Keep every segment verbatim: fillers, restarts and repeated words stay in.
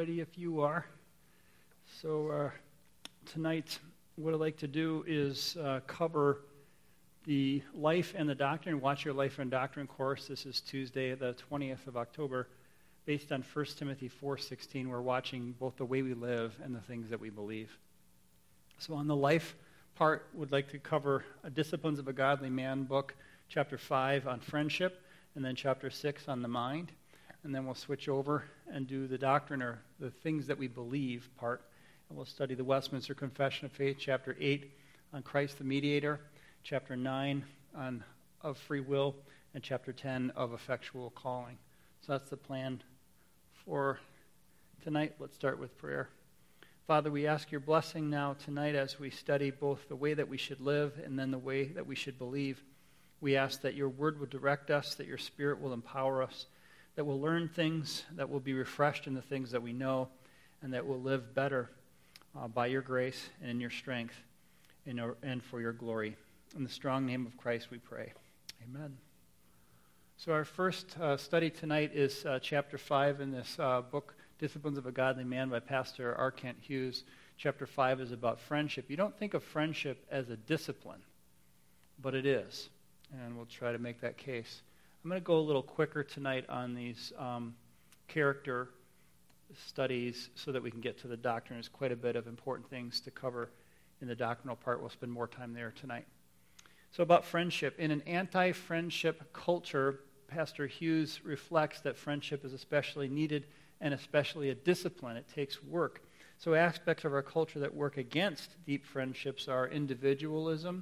ready if you are. So uh, tonight, what I'd like to do is uh, cover the Life and the Doctrine. Watch Your Life and Doctrine course. This is Tuesday, the twentieth of October, based on First Timothy four sixteen. We're watching both the way we live and the things that we believe. So on the life part, would like to cover a Disciplines of a Godly Man book, chapter five on friendship, and then chapter six on the mind. And then we'll switch over and do the doctrine, or the things that we believe part. And we'll study the Westminster Confession of Faith, chapter eight on Christ the Mediator, chapter nine on of free will, and chapter ten of effectual calling. So that's the plan for tonight. Let's start with prayer. Father, we ask your blessing now tonight as we study both the way that we should live and then the way that we should believe. We ask that your word will direct us, that your spirit will empower us, that we'll learn things, that we'll be refreshed in the things that we know, and that we'll live better uh, by your grace and in your strength in our, and for your glory. In the strong name of Christ we pray. Amen. So our first uh, study tonight is uh, chapter five in this uh, book, Disciplines of a Godly Man by Pastor R. Kent Hughes. Chapter five is about friendship. You don't think of friendship as a discipline, but it is, and we'll try to make that case. I'm going to go a little quicker tonight on these um, character studies so that we can get to the doctrine. There's quite a bit of important things to cover in the doctrinal part. We'll spend more time there tonight. So about friendship. In an anti-friendship culture, Pastor Hughes reflects that friendship is especially needed and especially a discipline. It takes work. So aspects of our culture that work against deep friendships are individualism.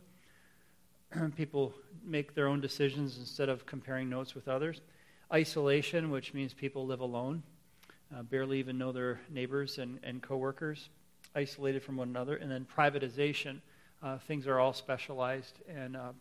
People make their own decisions instead of comparing notes with others. Isolation, which means people live alone, uh, barely even know their neighbors and, and coworkers, isolated from one another. And then privatization. Uh, things are all specialized and uh,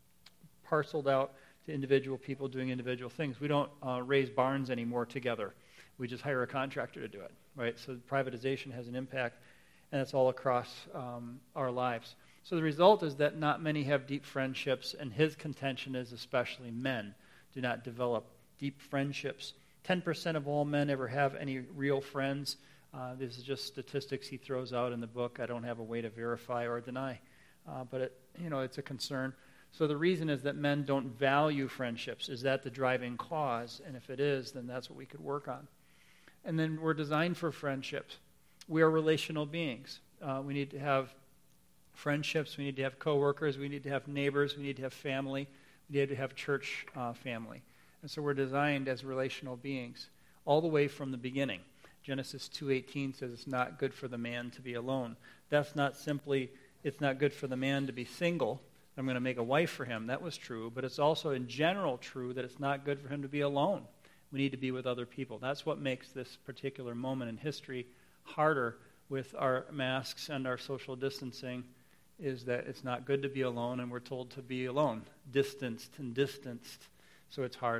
parceled out to individual people doing individual things. We don't uh, raise barns anymore together. We just hire a contractor to do it, right? So privatization has an impact, and it's all across um, our lives. So the result is that not many have deep friendships, and his contention is especially men do not develop deep friendships. ten percent of all men ever have any real friends. Uh, this is just statistics he throws out in the book. I don't have a way to verify or deny, uh, but it, you know, it's a concern. So the reason is that men don't value friendships. Is that the driving cause? And if it is, then that's what we could work on. And then we're designed for friendships. We are relational beings. Uh, we need to have friendships, we need to have coworkers, we need to have neighbors, we need to have family, we need to have church uh, family. And so we're designed as relational beings all the way from the beginning. Genesis two eighteen says it's not good for the man to be alone. That's not simply, it's not good for the man to be single. I'm going to make a wife for him. That was true. But it's also in general true that it's not good for him to be alone. We need to be with other people. That's what makes this particular moment in history harder with our masks and our social distancing, is that it's not good to be alone, and we're told to be alone, distanced and distanced, so it's hard.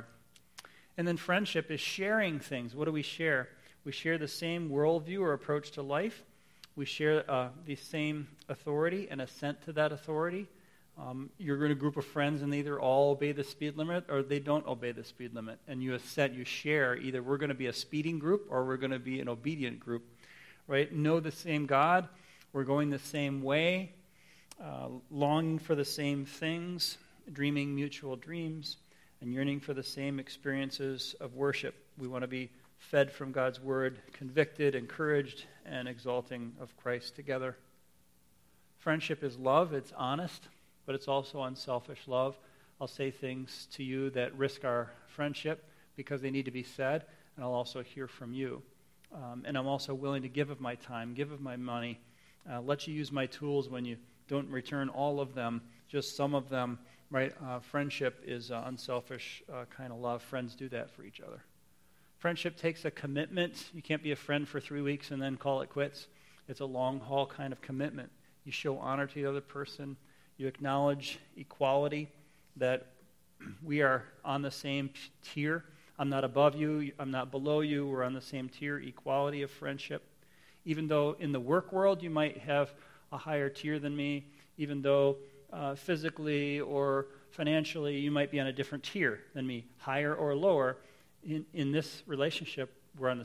And then friendship is sharing things. What do we share? We share the same worldview or approach to life. We share uh, the same authority and assent to that authority. Um, you're in a group of friends, and they either all obey the speed limit or they don't obey the speed limit, and you assent, you share, either we're going to be a speeding group or we're going to be an obedient group, right? Know the same God, we're going the same way, Uh, longing for the same things, dreaming mutual dreams, and yearning for the same experiences of worship. We want to be fed from God's word, convicted, encouraged, and exalting of Christ together. Friendship is love. It's honest, but it's also unselfish love. I'll say things to you that risk our friendship because they need to be said, and I'll also hear from you. Um, and I'm also willing to give of my time, give of my money, uh, let you use my tools when you don't return all of them, just some of them, right? Uh, friendship is uh, unselfish uh, kind of love. Friends do that for each other. Friendship takes a commitment. You can't be a friend for three weeks and then call it quits. It's a long-haul kind of commitment. You show honor to the other person. You acknowledge equality, that we are on the same tier. I'm not above you. I'm not below you. We're on the same tier, equality of friendship. Even though in the work world you might have a higher tier than me, even though uh, physically or financially you might be on a different tier than me, higher or lower, in, in this relationship we're on the same.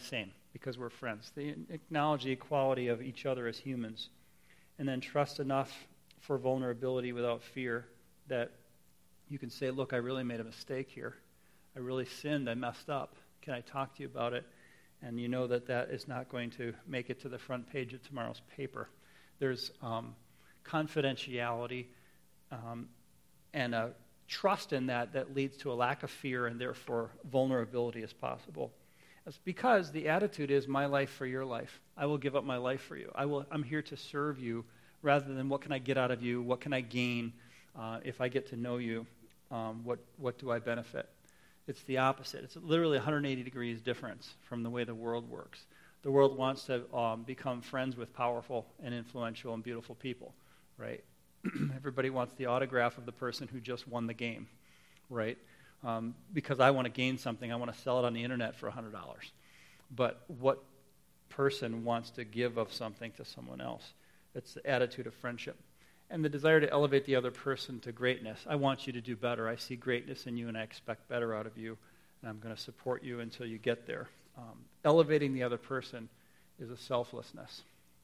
because we're friends. They acknowledge the equality of each other as humans. And then trust enough for vulnerability without fear that you can say, look, I really made a mistake here. I really sinned. I messed up. Can I talk to you about it? And you know that that is not going to make it to the front page of tomorrow's paper. There's um, confidentiality um, and a trust in that that leads to a lack of fear and therefore vulnerability as possible. It's because the attitude is my life for your life. I will give up my life for you. I will, I'm here to serve you rather than what can I get out of you, what can I gain uh, if I get to know you, um, what, what do I benefit? It's the opposite. It's literally one hundred eighty degrees difference from the way the world works. The world wants to um, become friends with powerful and influential and beautiful people, right? Everybody wants the autograph of the person who just won the game, right? Um, because I want to gain something, I want to sell it on the internet for one hundred dollars. But what person wants to give of something to someone else? It's the attitude of friendship. And the desire to elevate the other person to greatness. I want you to do better. I see greatness in you, and I expect better out of you, and I'm going to support you until you get there. Um, elevating the other person is a selflessness.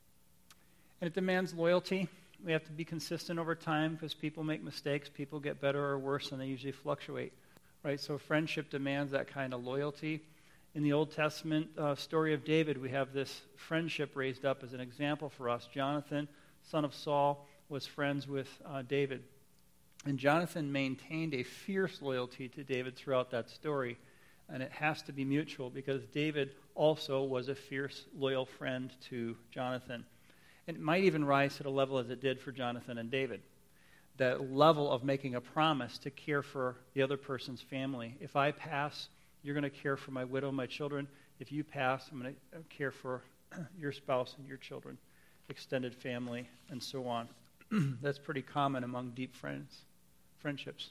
And it demands loyalty. We have to be consistent over time because people make mistakes. People get better or worse, and they usually fluctuate. Right, so friendship demands that kind of loyalty. In the Old Testament uh, story of David, we have this friendship raised up as an example for us. Jonathan, son of Saul, was friends with uh, David. And Jonathan maintained a fierce loyalty to David throughout that story. And it has to be mutual because David also was a fierce, loyal friend to Jonathan. And it might even rise to the level as it did for Jonathan and David. That level of making a promise to care for the other person's family. If I pass, you're going to care for my widow and my children. If you pass, I'm going to care for your spouse and your children, extended family, and so on. That's pretty common among deep friends, friendships.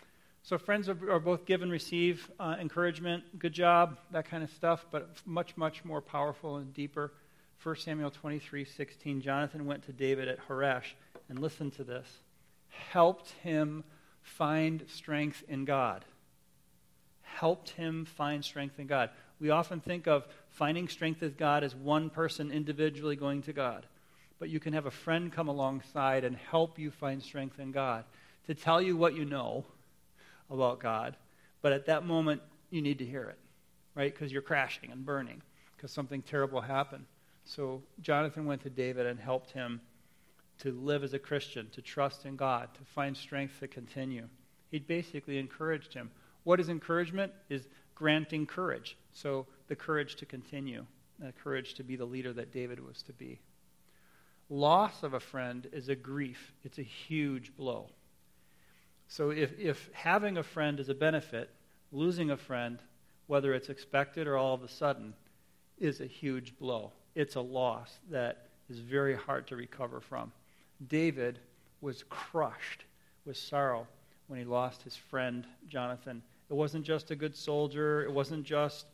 So friends are, are both give and receive uh, encouragement, good job, that kind of stuff, but much, much more powerful and deeper. First Samuel twenty-three sixteen, Jonathan went to David at Horesh, and listen to this. Helped him find strength in God. Helped him find strength in God. We often think of finding strength in God as one person individually going to God. But you can have a friend come alongside and help you find strength in God. To tell you what you know about God. But at that moment, you need to hear it. Right? Because you're crashing and burning. Because something terrible happened. So Jonathan went to David and helped him to live as a Christian, to trust in God, to find strength to continue. He basically encouraged him. What is encouragement? Is granting courage. So the courage to continue, the courage to be the leader that David was to be. Loss of a friend is a grief. It's a huge blow. So if, if having a friend is a benefit, losing a friend, whether it's expected or all of a sudden, is a huge blow. It's a loss that is very hard to recover from. David was crushed with sorrow when he lost his friend Jonathan. It wasn't just a good soldier. It wasn't just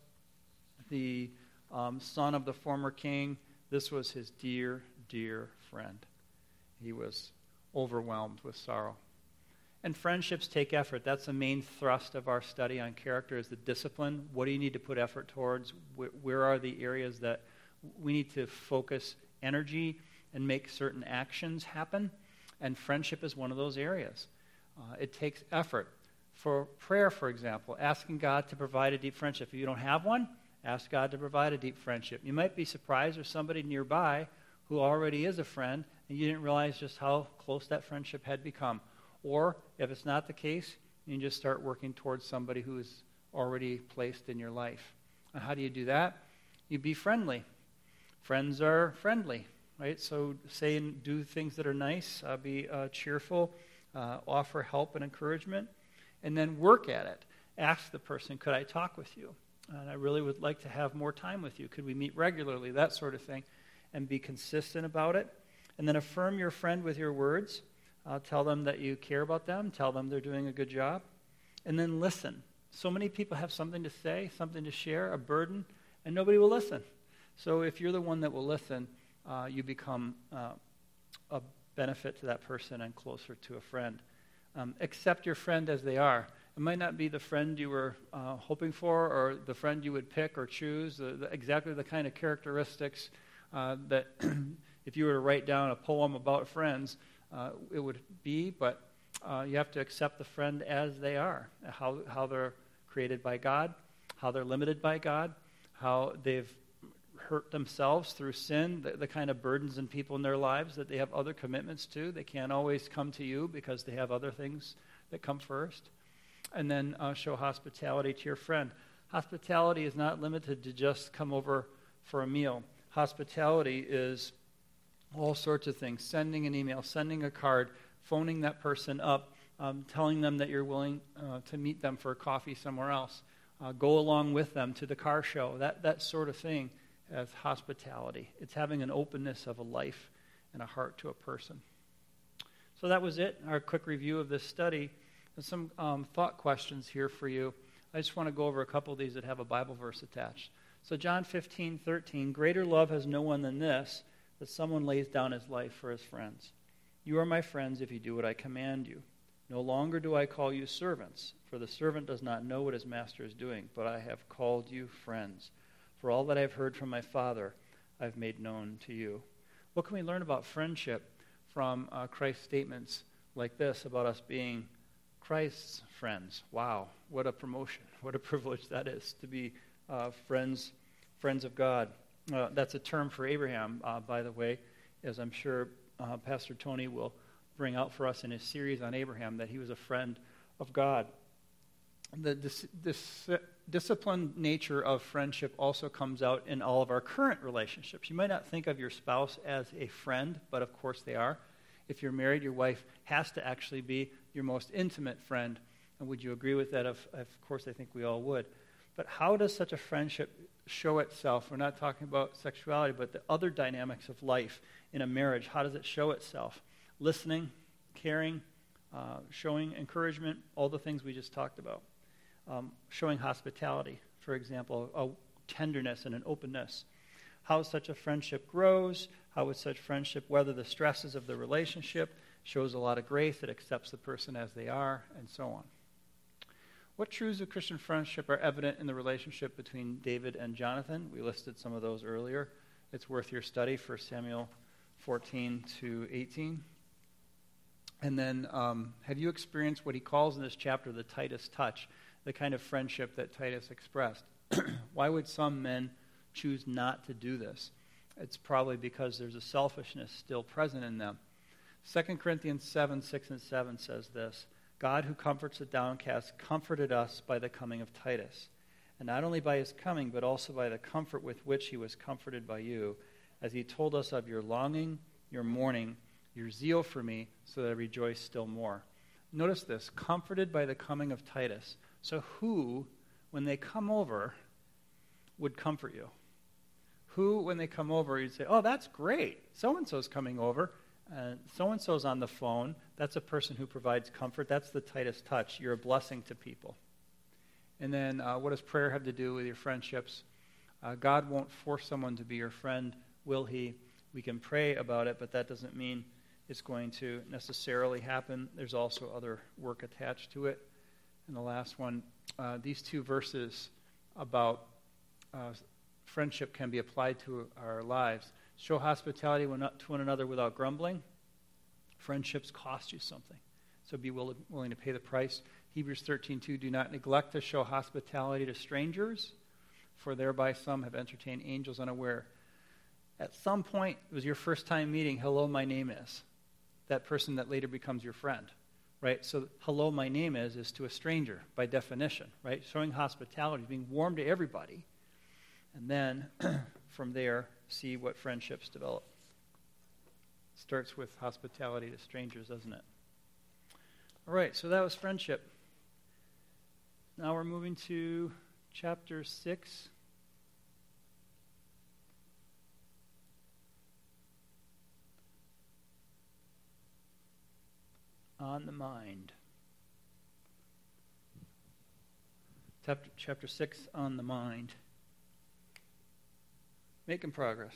the um, son of the former king. This was his dear, dear friend. He was overwhelmed with sorrow. And friendships take effort. That's the main thrust of our study on character is the discipline. What do you need to put effort towards? Where, where are the areas that we need to focus energy and make certain actions happen? And friendship is one of those areas. Uh, it takes effort. For prayer, for example, asking God to provide a deep friendship. If you don't have one, ask God to provide a deep friendship. You might be surprised there's somebody nearby who already is a friend, and you didn't realize just how close that friendship had become. Or, if it's not the case, you can just start working towards somebody who is already placed in your life. And how do you do that? You be friendly. Friends are friendly, right? So say and do things that are nice, uh, be uh, cheerful, uh, offer help and encouragement, and then work at it. Ask the person, could I talk with you? And I really would like to have more time with you. Could we meet regularly? That sort of thing. And be consistent about it. And then affirm your friend with your words. Uh, tell them that you care about them. Tell them they're doing a good job. And then listen. So many people have something to say, something to share, a burden, and nobody will listen. So if you're the one that will listen, uh, you become uh, a benefit to that person and closer to a friend. Um, accept your friend as they are. It might not be the friend you were uh, hoping for or the friend you would pick or choose, the, the, exactly the kind of characteristics uh, that if you were to write down a poem about friends, uh, it would be, but uh, you have to accept the friend as they are, how, how they're created by God, how they're limited by God, how they've hurt themselves through sin, the, the kind of burdens and people in their lives that they have other commitments to. They can't always come to you because they have other things that come first. And then uh, show hospitality to your friend. Hospitality is not limited to just come over for a meal. Hospitality is all sorts of things. Sending an email, sending a card, phoning that person up, um, telling them that you're willing uh, to meet them for a coffee somewhere else. Uh, go along with them to the car show. That, that sort of thing as hospitality. It's having an openness of a life and a heart to a person. So that was it, our quick review of this study. There's some um, thought questions here for you. I just want to go over a couple of these that have a Bible verse attached. So John fifteen thirteen, greater love has no one than this, that someone lays down his life for his friends. You are my friends if you do what I command you. No longer do I call you servants, for the servant does not know what his master is doing, but I have called you friends. For all that I've heard from my Father, I've made known to you. What can we learn about friendship from uh, Christ's statements like this about us being Christ's friends? Wow, what a promotion, what a privilege that is to be uh, friends, friends of God. Uh, that's a term for Abraham, uh, by the way, as I'm sure uh, Pastor Tony will bring out for us in his series on Abraham, that he was a friend of God. The dis- dis- disciplined nature of friendship also comes out in all of our current relationships. You might not think of your spouse as a friend, but of course they are. If you're married, your wife has to actually be your most intimate friend. And would you agree with that? Of, of course, I think we all would. But how does such a friendship show itself? We're not talking about sexuality, but the other dynamics of life in a marriage. How does it show itself? Listening, caring, uh, showing encouragement, all the things we just talked about. Um, showing hospitality, for example, a tenderness and an openness. How such a friendship grows, how would such friendship weather the stresses of the relationship, shows a lot of grace, it accepts the person as they are, and so on. What truths of Christian friendship are evident in the relationship between David and Jonathan? We listed some of those earlier. It's worth your study, First Samuel fourteen to eighteen. And then, um, have you experienced what he calls in this chapter the Titus touch, the kind of friendship that Titus expressed? Why would some men choose not to do this? It's probably because there's a selfishness still present in them. Second Corinthians seven, six and seven says this, God who comforts the downcast comforted us by the coming of Titus, and not only by his coming, but also by the comfort with which he was comforted by you, as he told us of your longing, your mourning, your zeal for me, so that I rejoice still more. Notice this, comforted by the coming of Titus. So who, when they come over, would comfort you? Who, when they come over, you'd say, oh, that's great. So-and-so's coming over. Uh, so-and-so's on the phone. That's a person who provides comfort. That's the Titus touch. You're a blessing to people. And then uh, what does prayer have to do with your friendships? Uh, God won't force someone to be your friend, will he? We can pray about it, but that doesn't mean it's going to necessarily happen. There's also other work attached to it. And the last one, uh, these two verses about uh, friendship can be applied to our lives. Show hospitality to one another without grumbling. Friendships cost you something, so be willing, willing to pay the price. Hebrews thirteen two, do not neglect to show hospitality to strangers, for thereby some have entertained angels unaware. At some point, it was your first time meeting, hello, my name is. That person that later becomes your friend, right? So hello, my name is, is to a stranger by definition, right? Showing hospitality, being warm to everybody. And then from there, see what friendships develop. Starts with hospitality to strangers, doesn't it? All right, so that was friendship. Now we're moving to chapter six. On the mind. Chapter, chapter six, on the mind. Making progress.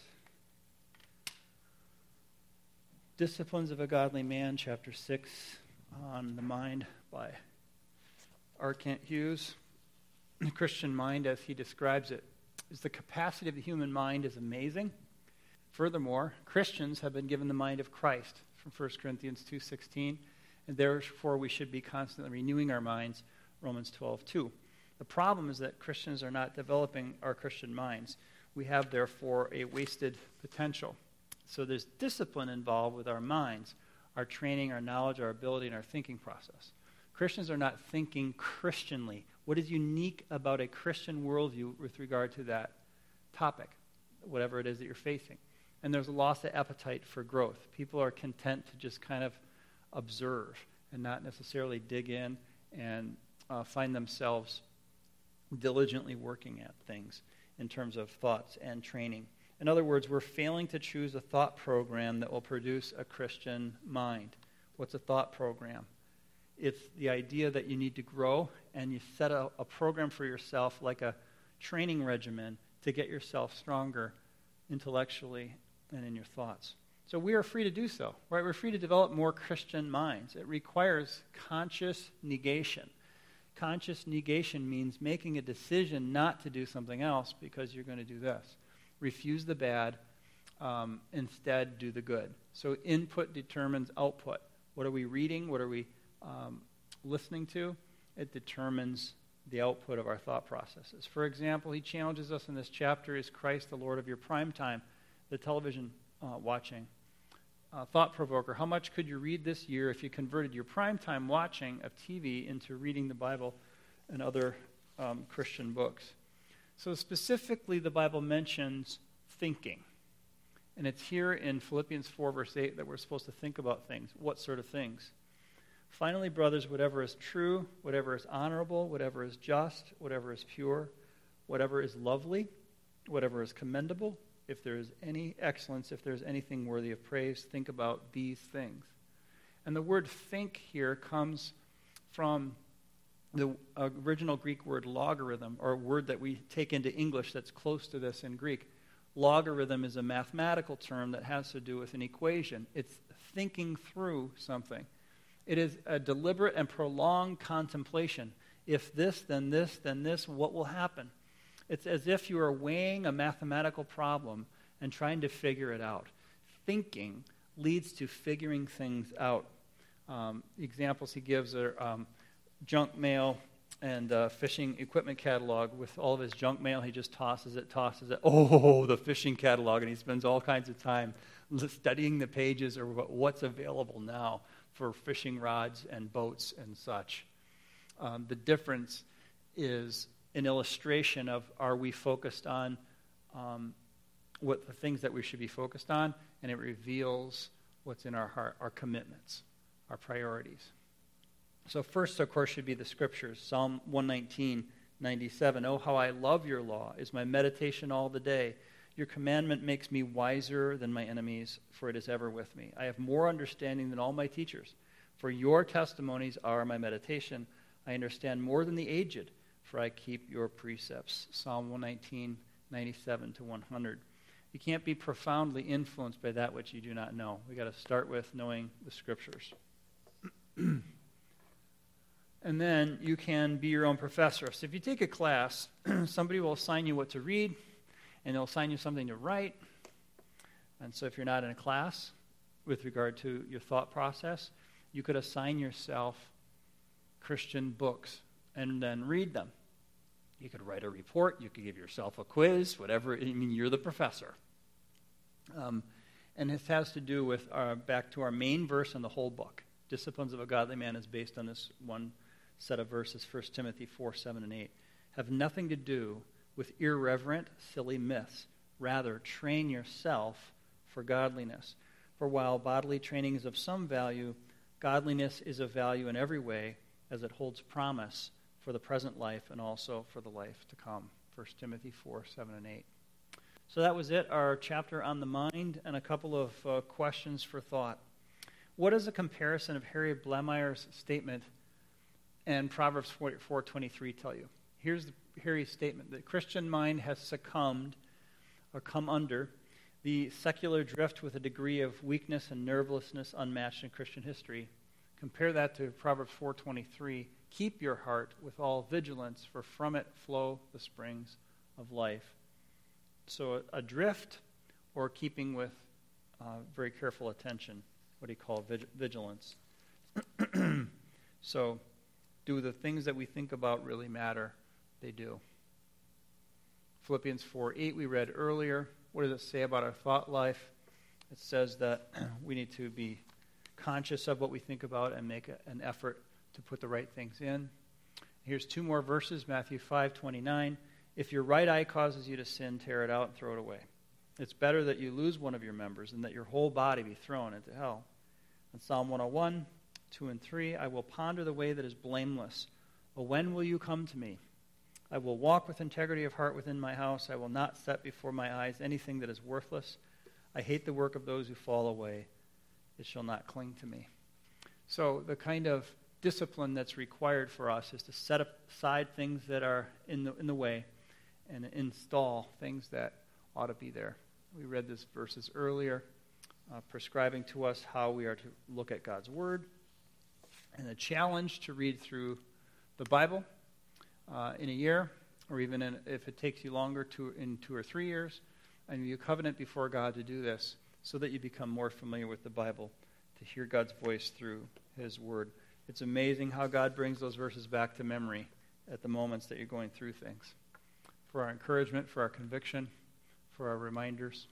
Disciplines of a Godly Man, chapter six, on the mind by R. Kent Hughes, the Christian mind, as he describes it, is the capacity of the human mind is amazing. Furthermore, Christians have been given the mind of Christ from First Corinthians two sixteen, and therefore we should be constantly renewing our minds, Romans twelve two. The problem is that Christians are not developing our Christian minds. We have, therefore, a wasted potential. So there's discipline involved with our minds, our training, our knowledge, our ability, and our thinking process. Christians are not thinking Christianly. What is unique about a Christian worldview with regard to that topic, whatever it is that you're facing? And there's a loss of appetite for growth. People are content to just kind of observe and not necessarily dig in and uh, find themselves diligently working at things in terms of thoughts and training. In other words, we're failing to choose a thought program that will produce a Christian mind. What's a thought program? It's the idea that you need to grow, and you set a, a program for yourself like a training regimen to get yourself stronger intellectually and in your thoughts. So we are free to do so, right? We're free to develop more Christian minds. It requires conscious negation. Conscious negation means making a decision not to do something else because you're going to do this. Refuse the bad, um, instead do the good. So input determines output. What are we reading? What are we um, listening to? It determines the output of our thought processes. For example, he challenges us in this chapter, is Christ the Lord of your prime time, the television uh, watching. Uh, thought provoker, how much could you read this year if you converted your prime time watching of T V into reading the Bible and other um, Christian books? So specifically, the Bible mentions thinking. And it's here in Philippians four, verse eight, that we're supposed to think about things. What sort of things? Finally, brothers, whatever is true, whatever is honorable, whatever is just, whatever is pure, whatever is lovely, whatever is commendable, if there is any excellence, if there is anything worthy of praise, think about these things. And the word think here comes from the original Greek word logarithm, or a word that we take into English that's close to this in Greek. Logarithm is a mathematical term that has to do with an equation. It's thinking through something. It is a deliberate and prolonged contemplation. If this, then this, then this, what will happen? It's as if you are weighing a mathematical problem and trying to figure it out. Thinking leads to figuring things out. Um, the examples he gives are um, junk mail and uh, fishing equipment catalog. With all of his junk mail, he just tosses it, tosses it. Oh, the fishing catalog, and he spends all kinds of time studying the pages or what's available now for fishing rods and boats and such. Um, the difference is an illustration of, are we focused on um, what the things that we should be focused on, and it reveals what's in our heart, our commitments, our priorities. So first, of course, should be the scriptures. Psalm one nineteen, ninety-seven. Oh, how I love your law, is my meditation all the day. Your commandment makes me wiser than my enemies, for it is ever with me. I have more understanding than all my teachers, for your testimonies are my meditation. I understand more than the aged, for I keep your precepts. Psalm one nineteen, ninety-seven to one hundred. You can't be profoundly influenced by that which you do not know. We've got to start with knowing the scriptures. And then you can be your own professor. So if you take a class, somebody will assign you what to read, and they'll assign you something to write. And so if you're not in a class with regard to your thought process, you could assign yourself Christian books and then read them. You could write a report. You could give yourself a quiz, whatever. I mean, you're the professor. Um, and this has to do with, our, back to our main verse in the whole book. Disciplines of a Godly Man is based on this one set of verses, First Timothy four, seven, and eight. Have nothing to do with irreverent, silly myths. Rather, train yourself for godliness. For while bodily training is of some value, godliness is of value in every way, as it holds promise for the present life and also for the life to come. First Timothy four, seven, and eight. So that was it, our chapter on the mind, and a couple of uh, questions for thought. What does a comparison of Harry Blemeyer's statement and Proverbs four twenty-three tell you? Here's the, Harry's statement. The Christian mind has succumbed or come under the secular drift with a degree of weakness and nervelessness unmatched in Christian history. Compare that to Proverbs four twenty-three. Keep your heart with all vigilance, for from it flow the springs of life. So adrift or keeping with uh, very careful attention, what he called vig- vigilance. So do the things that we think about really matter? They do. Philippians four eight we read earlier. What does it say about our thought life? It says that we need to be conscious of what we think about and make a, an effort to put the right things in. Here's two more verses, Matthew five twenty-nine. If your right eye causes you to sin, tear it out and throw it away. It's better that you lose one of your members than that your whole body be thrown into hell. In Psalm one oh one, two and three, I will ponder the way that is blameless. Oh, when will you come to me? I will walk with integrity of heart within my house. I will not set before my eyes anything that is worthless. I hate the work of those who fall away. It shall not cling to me. So the kind of discipline that's required for us is to set aside things that are in the in the way and install things that ought to be there. We read these verses earlier, uh, prescribing to us how we are to look at God's Word, and a challenge to read through the Bible uh, in a year, or even in, if it takes you longer, to, in two or three years, and you covenant before God to do this so that you become more familiar with the Bible, to hear God's voice through His Word. It's amazing how God brings those verses back to memory at the moments that you're going through things. For our encouragement, for our conviction, for our reminders.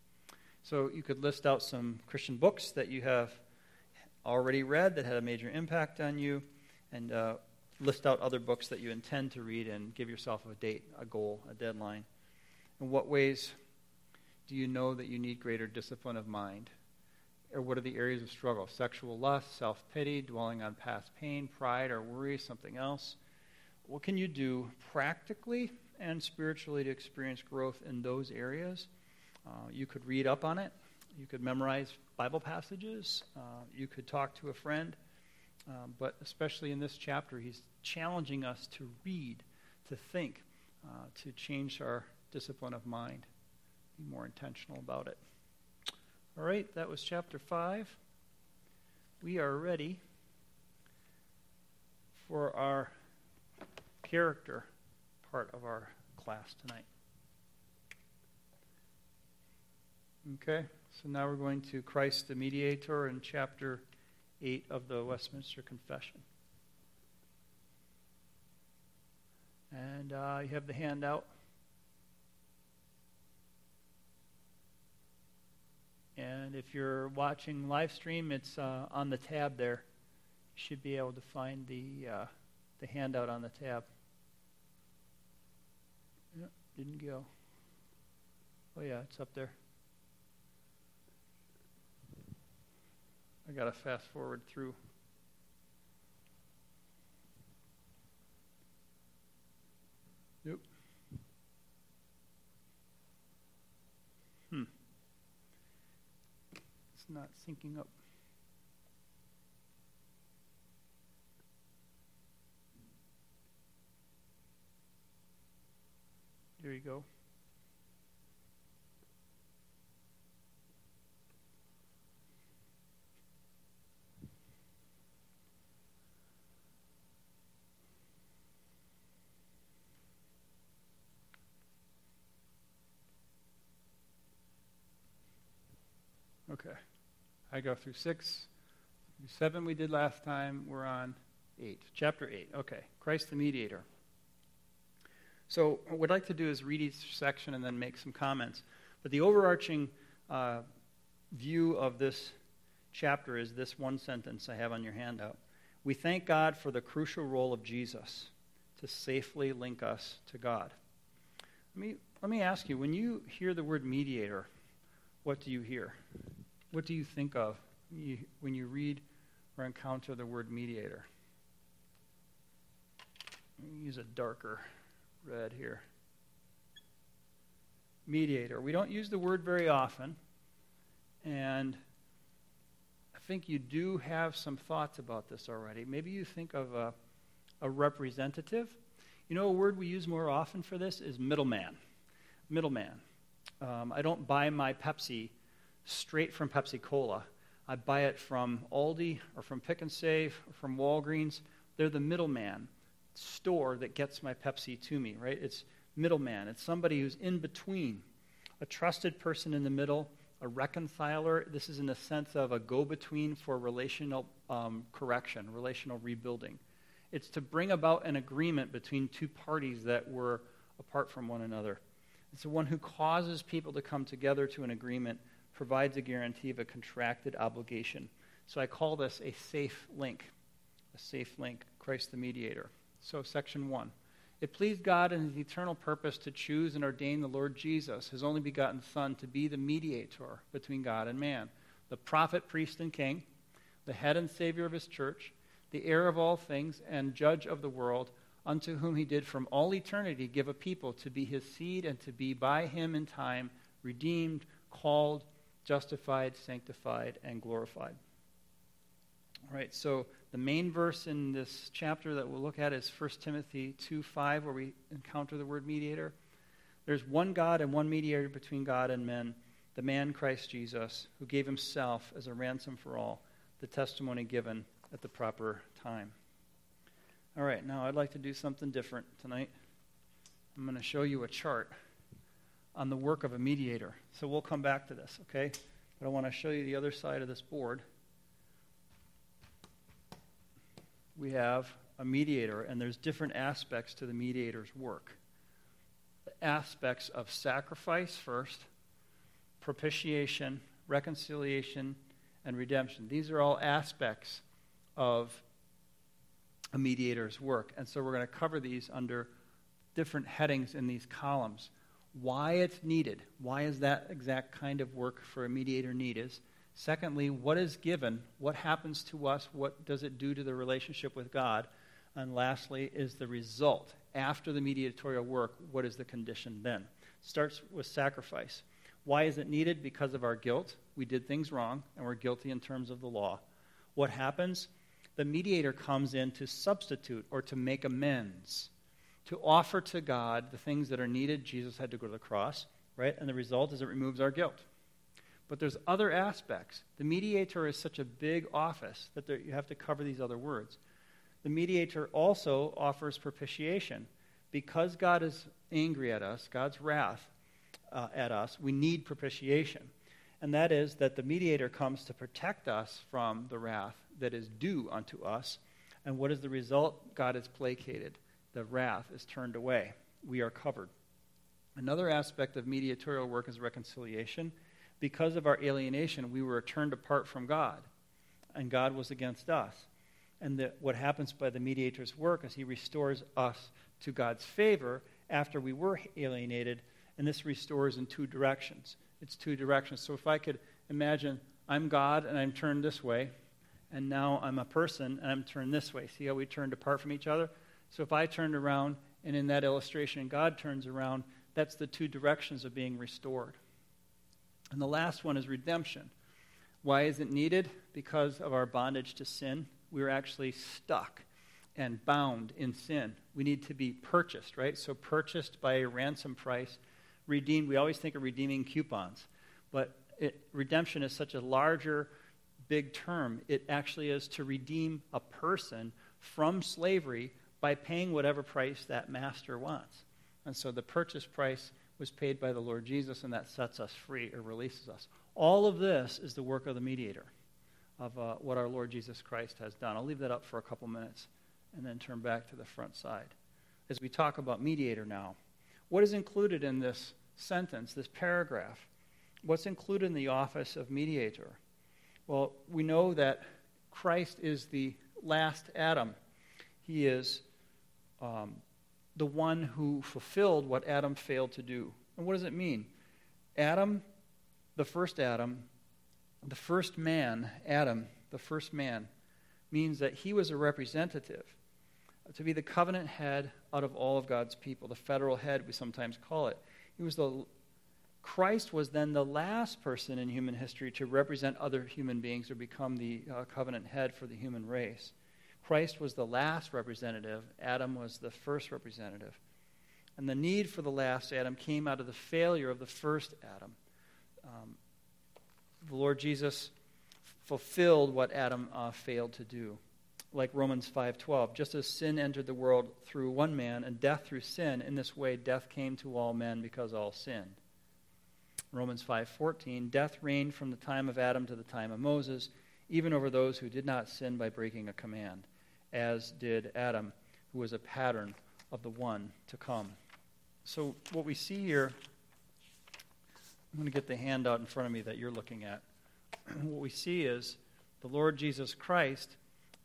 So you could list out some Christian books that you have already read that had a major impact on you, and uh, list out other books that you intend to read and give yourself a date, a goal, a deadline. In what ways do you know that you need greater discipline of mind? Or what are the areas of struggle? Sexual lust, self-pity, dwelling on past pain, pride or worry, something else? What can you do practically and spiritually to experience growth in those areas? Uh, you could read up on it. You could memorize Bible passages. Uh, you could talk to a friend. Um, but especially in this chapter, he's challenging us to read, to think, uh, to change our discipline of mind, be more intentional about it. All right, that was chapter five. We are ready for our character part of our class tonight. Okay, so now we're going to Christ the Mediator in chapter eight of the Westminster Confession. And uh, you have the handout. And if you're watching live stream, it's uh, on the tab there. You should be able to find the uh, the handout on the tab. Yep, didn't go. Oh yeah, it's up there. I got to fast forward through. Yep. Hmm. It's not syncing up. There you go. Okay. I go through six, seven we did last time. We're on eight. Chapter eight. Okay. Christ the Mediator. So what I'd like to do is read each section and then make some comments. But the overarching uh, view of this chapter is this one sentence I have on your handout. We thank God for the crucial role of Jesus to safely link us to God. Let me, let me ask you, when you hear the word mediator, what do you hear? What do you think of when you, when you read or encounter the word mediator? Let me use a darker red here. Mediator. We don't use the word very often, and I think you do have some thoughts about this already. Maybe you think of a, a representative. You know, a word we use more often for this is middleman. Middleman. Um, I don't buy my Pepsi straight from Pepsi Cola. I buy it from Aldi or from Pick and Save or from Walgreens. They're the middleman store that gets my Pepsi to me, right? It's middleman. It's somebody who's in between, a trusted person in the middle, a reconciler. This is in the sense of a go-between for relational um, correction, relational rebuilding. It's to bring about an agreement between two parties that were apart from one another. It's the one who causes people to come together to an agreement, provides a guarantee of a contracted obligation. So I call this a safe link, a safe link, Christ the mediator. So section one. It pleased God in his eternal purpose to choose and ordain the Lord Jesus, his only begotten Son, to be the mediator between God and man, the prophet, priest, and king, the head and savior of his church, the heir of all things, and judge of the world, unto whom he did from all eternity give a people to be his seed and to be by him in time redeemed, called, justified, sanctified, and glorified. All right, so the main verse in this chapter that we'll look at is First Timothy two five, where we encounter the word mediator. There's one God and one mediator between God and men, the man Christ Jesus, who gave himself as a ransom for all, the testimony given at the proper time. All right, now I'd like to do something different tonight. I'm going to show you a chart on the work of a mediator. So we'll come back to this, okay? But I want to show you the other side of this board. We have a mediator, and there's different aspects to the mediator's work. The aspects of sacrifice first, propitiation, reconciliation, and redemption. These are all aspects of a mediator's work. And so we're going to cover these under different headings in these columns. Why it's needed. Why is that exact kind of work for a mediator needed? Secondly, what is given? What happens to us? What does it do to the relationship with God? And lastly, is the result. After the mediatorial work, what is the condition then? Starts with sacrifice. Why is it needed? Because of our guilt. We did things wrong, and we're guilty in terms of the law. What happens? The mediator comes in to substitute or to make amends, to offer to God the things that are needed. Jesus had to go to the cross, right? And the result is it removes our guilt. But there's other aspects. The mediator is such a big office that there, you have to cover these other words. The mediator also offers propitiation. Because God is angry at us, God's wrath uh, at us, we need propitiation. And that is that the mediator comes to protect us from the wrath that is due unto us. And what is the result? God is placated. The wrath is turned away. We are covered. Another aspect of mediatorial work is reconciliation. Because of our alienation, we were turned apart from God, and God was against us. And that what happens by the mediator's work is he restores us to God's favor after we were alienated, and this restores in two directions. It's two directions. So if I could imagine I'm God and I'm turned this way, and now I'm a person and I'm turned this way. See how we turned apart from each other? So if I turned around, and in that illustration God turns around, that's the two directions of being restored. And the last one is redemption. Why is it needed? Because of our bondage to sin. We were actually stuck and bound in sin. We need to be purchased, right? So purchased by a ransom price, redeemed. We always think of redeeming coupons, but it, redemption is such a larger, big term. It actually is to redeem a person from slavery by paying whatever price that master wants. And so the purchase price was paid by the Lord Jesus, and that sets us free or releases us. All of this is the work of the mediator, of uh, what our Lord Jesus Christ has done. I'll leave that up for a couple minutes and then turn back to the front side. As we talk about mediator now, what is included in this sentence, this paragraph? What's included in the office of mediator? Well, we know that Christ is the last Adam. He is um, the one who fulfilled what Adam failed to do. And what does it mean? Adam, the first Adam, the first man, Adam, the first man, means that he was a representative, to be the covenant head out of all of God's people, the federal head, we sometimes call it. He was the Christ was then the last person in human history to represent other human beings or become the uh, covenant head for the human race. Christ was the last representative. Adam was the first representative. And the need for the last Adam came out of the failure of the first Adam. Um, the Lord Jesus fulfilled what Adam uh, failed to do. Like Romans five twelve, just as sin entered the world through one man and death through sin, in this way death came to all men because all sinned. Romans five fourteen, death reigned from the time of Adam to the time of Moses, even over those who did not sin by breaking a command, as did Adam, who was a pattern of the one to come. So what we see here, I'm going to get the handout in front of me that you're looking at. What we see is the Lord Jesus Christ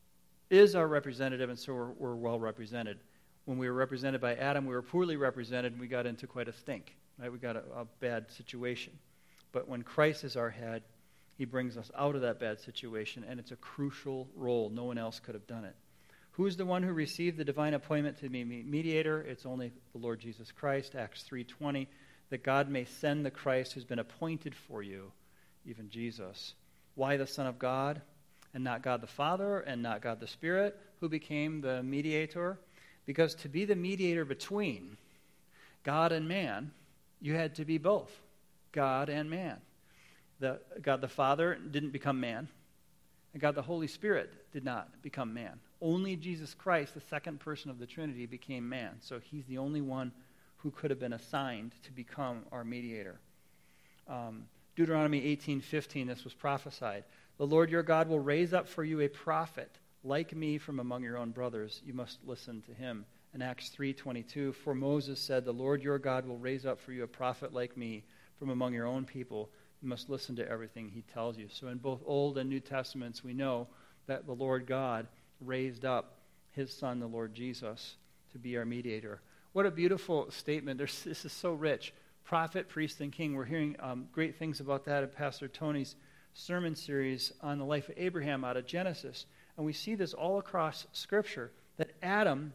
is our representative, and so we're, we're well represented. When we were represented by Adam, we were poorly represented, and we got into quite a stink. Right? We got a, a bad situation. But when Christ is our head, he brings us out of that bad situation, and it's a crucial role. No one else could have done it. Who is the one who received the divine appointment to be mediator? It's only the Lord Jesus Christ, Acts three twenty, that God may send the Christ who's been appointed for you, even Jesus. Why the Son of God? And not God the Father, and not God the Spirit, who became the mediator? Because to be the mediator between God and man, you had to be both, God and man. The, God the Father didn't become man, and God the Holy Spirit did not become man. Only Jesus Christ, the second person of the Trinity, became man. So he's the only one who could have been assigned to become our mediator. Um, Deuteronomy eighteen fifteen, this was prophesied. The Lord your God will raise up for you a prophet like me from among your own brothers. You must listen to him. In Acts three twenty-two, for Moses said, the Lord your God will raise up for you a prophet like me from among your own people. You must listen to everything he tells you. So in both Old and New Testaments, we know that the Lord God raised up his son, the Lord Jesus, to be our mediator. What a beautiful statement. There's, this is so rich. Prophet, priest, and king. We're hearing um, great things about that in Pastor Tony's sermon series on the life of Abraham out of Genesis. And we see this all across Scripture, that Adam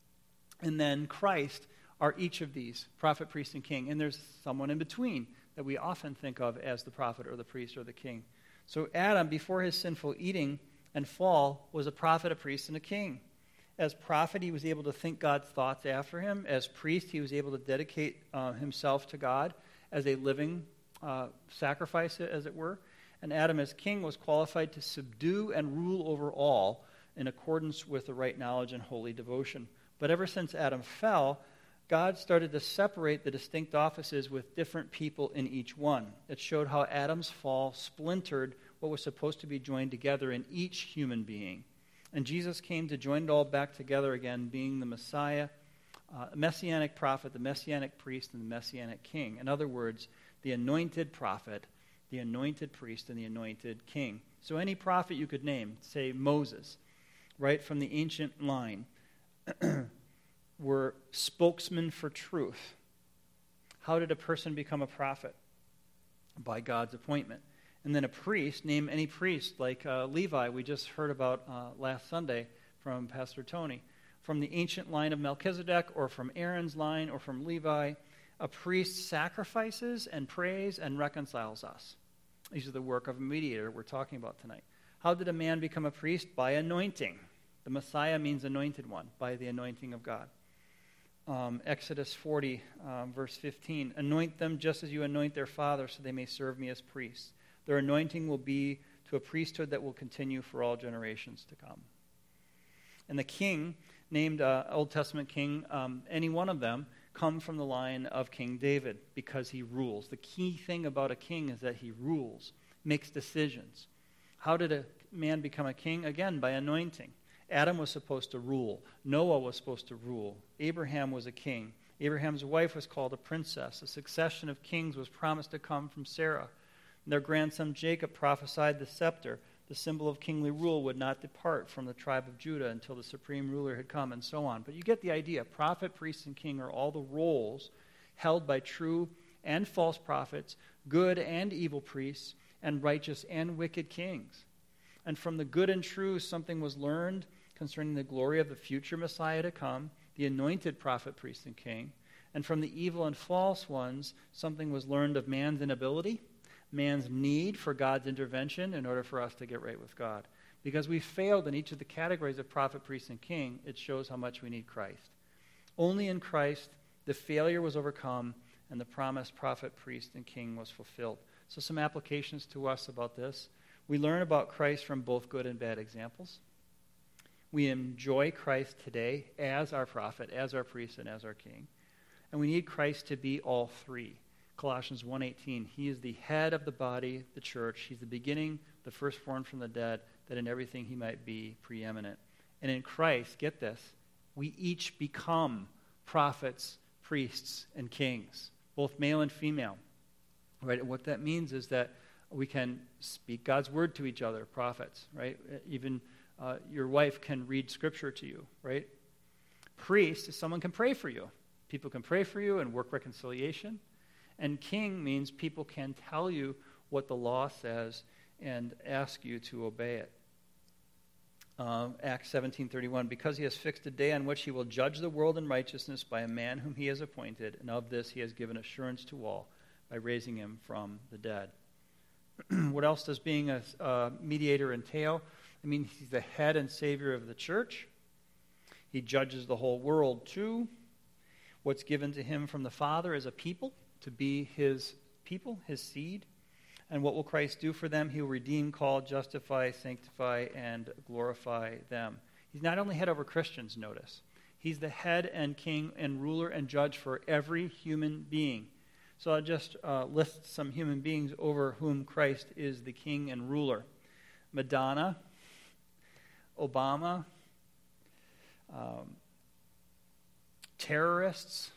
and then Christ are each of these, prophet, priest, and king. And there's someone in between that we often think of as the prophet or the priest or the king. So Adam, before his sinful eating and fall, was a prophet, a priest, and a king. As prophet, he was able to think God's thoughts after him. As priest, he was able to dedicate uh, himself to God as a living uh, sacrifice, as it were. And Adam, as king, was qualified to subdue and rule over all in accordance with the right knowledge and holy devotion. But ever since Adam fell, God started to separate the distinct offices with different people in each one. It showed how Adam's fall splintered what was supposed to be joined together in each human being. And Jesus came to join it all back together again, being the Messiah, uh, messianic prophet, the messianic priest, and the messianic king. In other words, the anointed prophet, the anointed priest, and the anointed king. So any prophet you could name, say Moses, right from the ancient line, were spokesmen for truth. How did a person become a prophet? By God's appointment. And then a priest, name any priest, like uh, Levi, we just heard about uh, last Sunday from Pastor Tony. From the ancient line of Melchizedek, or from Aaron's line, or from Levi, a priest sacrifices and prays and reconciles us. These are the work of a mediator we're talking about tonight. How did a man become a priest? By anointing. The Messiah means anointed one, by the anointing of God. Um, Exodus forty, um, verse fifteen, anoint them just as you anoint their father, so they may serve me as priests. Their anointing will be to a priesthood that will continue for all generations to come. And the king, named uh, Old Testament king, um, any one of them, come from the line of King David because he rules. The key thing about a king is that he rules, makes decisions. How did a man become a king? Again, by anointing. Adam was supposed to rule. Noah was supposed to rule. Abraham was a king. Abraham's wife was called a princess. A succession of kings was promised to come from Sarah. Their grandson Jacob prophesied the scepter, the symbol of kingly rule, would not depart from the tribe of Judah until the supreme ruler had come, and so on. But you get the idea. Prophet, priest, and king are all the roles held by true and false prophets, good and evil priests, and righteous and wicked kings. And from the good and true, something was learned concerning the glory of the future Messiah to come, the anointed prophet, priest, and king. And from the evil and false ones, something was learned of man's inability, man's need for God's intervention in order for us to get right with God. Because we failed in each of the categories of prophet, priest, and king, it shows how much we need Christ. Only in Christ, the failure was overcome, and the promised prophet, priest, and king was fulfilled. So some applications to us about this. We learn about Christ from both good and bad examples. We enjoy Christ today as our prophet, as our priest, and as our king. And we need Christ to be all three. Colossians one eighteen, he is the head of the body, the church. He's the beginning, the firstborn from the dead, that in everything he might be preeminent. And in Christ, get this, we each become prophets, priests, and kings, both male and female. Right? And what that means is that we can speak God's word to each other, prophets, right? Even uh, your wife can read scripture to you, right? Priest is someone can pray for you. People can pray for you and work reconciliation. And king means people can tell you what the law says and ask you to obey it. Uh, Acts seventeen thirty-one, because he has fixed a day on which he will judge the world in righteousness by a man whom he has appointed, and of this he has given assurance to all by raising him from the dead. What else does being a, a mediator entail? I mean, he's the head and savior of the church. He judges the whole world too. What's given to him from the Father is a people, to be his people, his seed. And what will Christ do for them? He will redeem, call, justify, sanctify, and glorify them. He's not only head over Christians, notice. He's the head and king and ruler and judge for every human being. So I'll just uh, list some human beings over whom Christ is the king and ruler. Madonna, Obama, um, terrorists,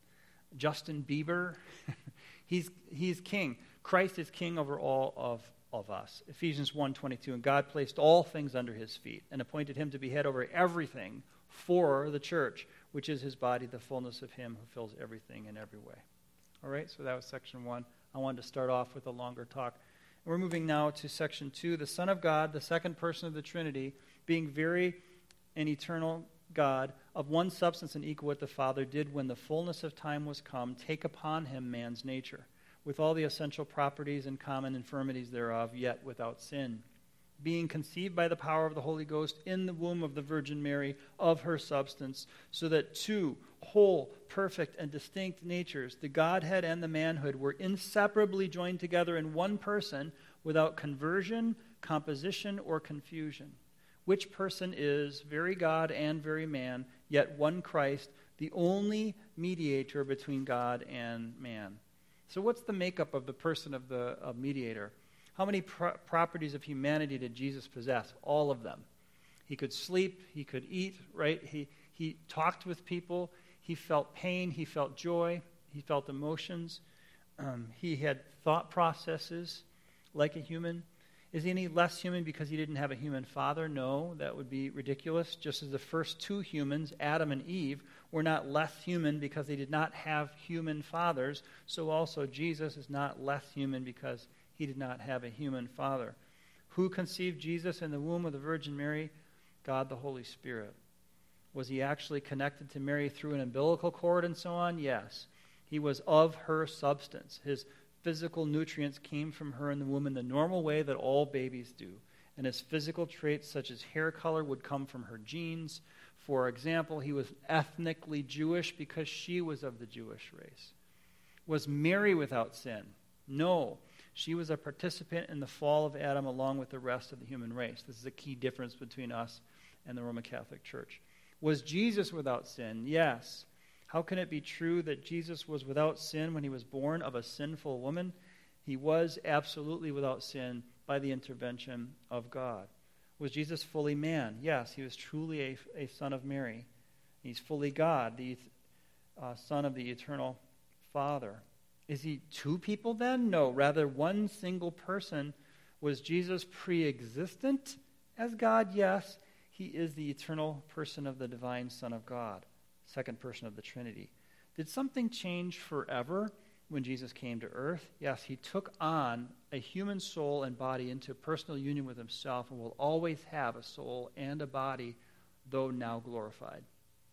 Justin Bieber. he's, he's king. Christ is king over all of, of us. Ephesians one twenty-two, and God placed all things under his feet and appointed him to be head over everything for the church, which is his body, the fullness of him who fills everything in every way. All right, so that was section one. I wanted to start off with a longer talk. We're moving now to section two, the Son of God, the second person of the Trinity, being very and eternal God, of one substance and equal with the Father, did, when the fullness of time was come, take upon him man's nature, with all the essential properties and common infirmities thereof, yet without sin. Being conceived by the power of the Holy Ghost in the womb of the Virgin Mary, of her substance, so that two whole, perfect, and distinct natures, the Godhead and the manhood, were inseparably joined together in one person, without conversion, composition, or confusion. Which person is very God and very man, yet one Christ, the only mediator between God and man. So what's the makeup of the person of the of mediator? How many pro- properties of humanity did Jesus possess? All of them. He could sleep, he could eat, right? He he talked with people, he felt pain, he felt joy, he felt emotions. Um, he had thought processes like a human. Is he any less human because he didn't have a human father? No, that would be ridiculous. Just as the first two humans, Adam and Eve, were not less human because they did not have human fathers, so also Jesus is not less human because he did not have a human father. Who conceived Jesus in the womb of the Virgin Mary? God the Holy Spirit. Was he actually connected to Mary through an umbilical cord and so on? Yes. He was of her substance. His physical nutrients came from her in the womb in the normal way that all babies do. And his physical traits, such as hair color, would come from her genes. For example, he was ethnically Jewish because she was of the Jewish race. Was Mary without sin? No. She was a participant in the fall of Adam along with the rest of the human race. This is a key difference between us and the Roman Catholic Church. Was Jesus without sin? Yes. How can it be true that Jesus was without sin when he was born of a sinful woman? He was absolutely without sin by the intervention of God. Was Jesus fully man? Yes, he was truly a, a son of Mary. He's fully God, the uh, son of the eternal Father. Is he two people then? No, rather one single person. Was Jesus pre-existent as God? Yes, he is the eternal person of the divine Son of God. Second person of the Trinity. Did something change forever when Jesus came to earth? Yes, he took on a human soul and body into personal union with himself and will always have a soul and a body, though now glorified.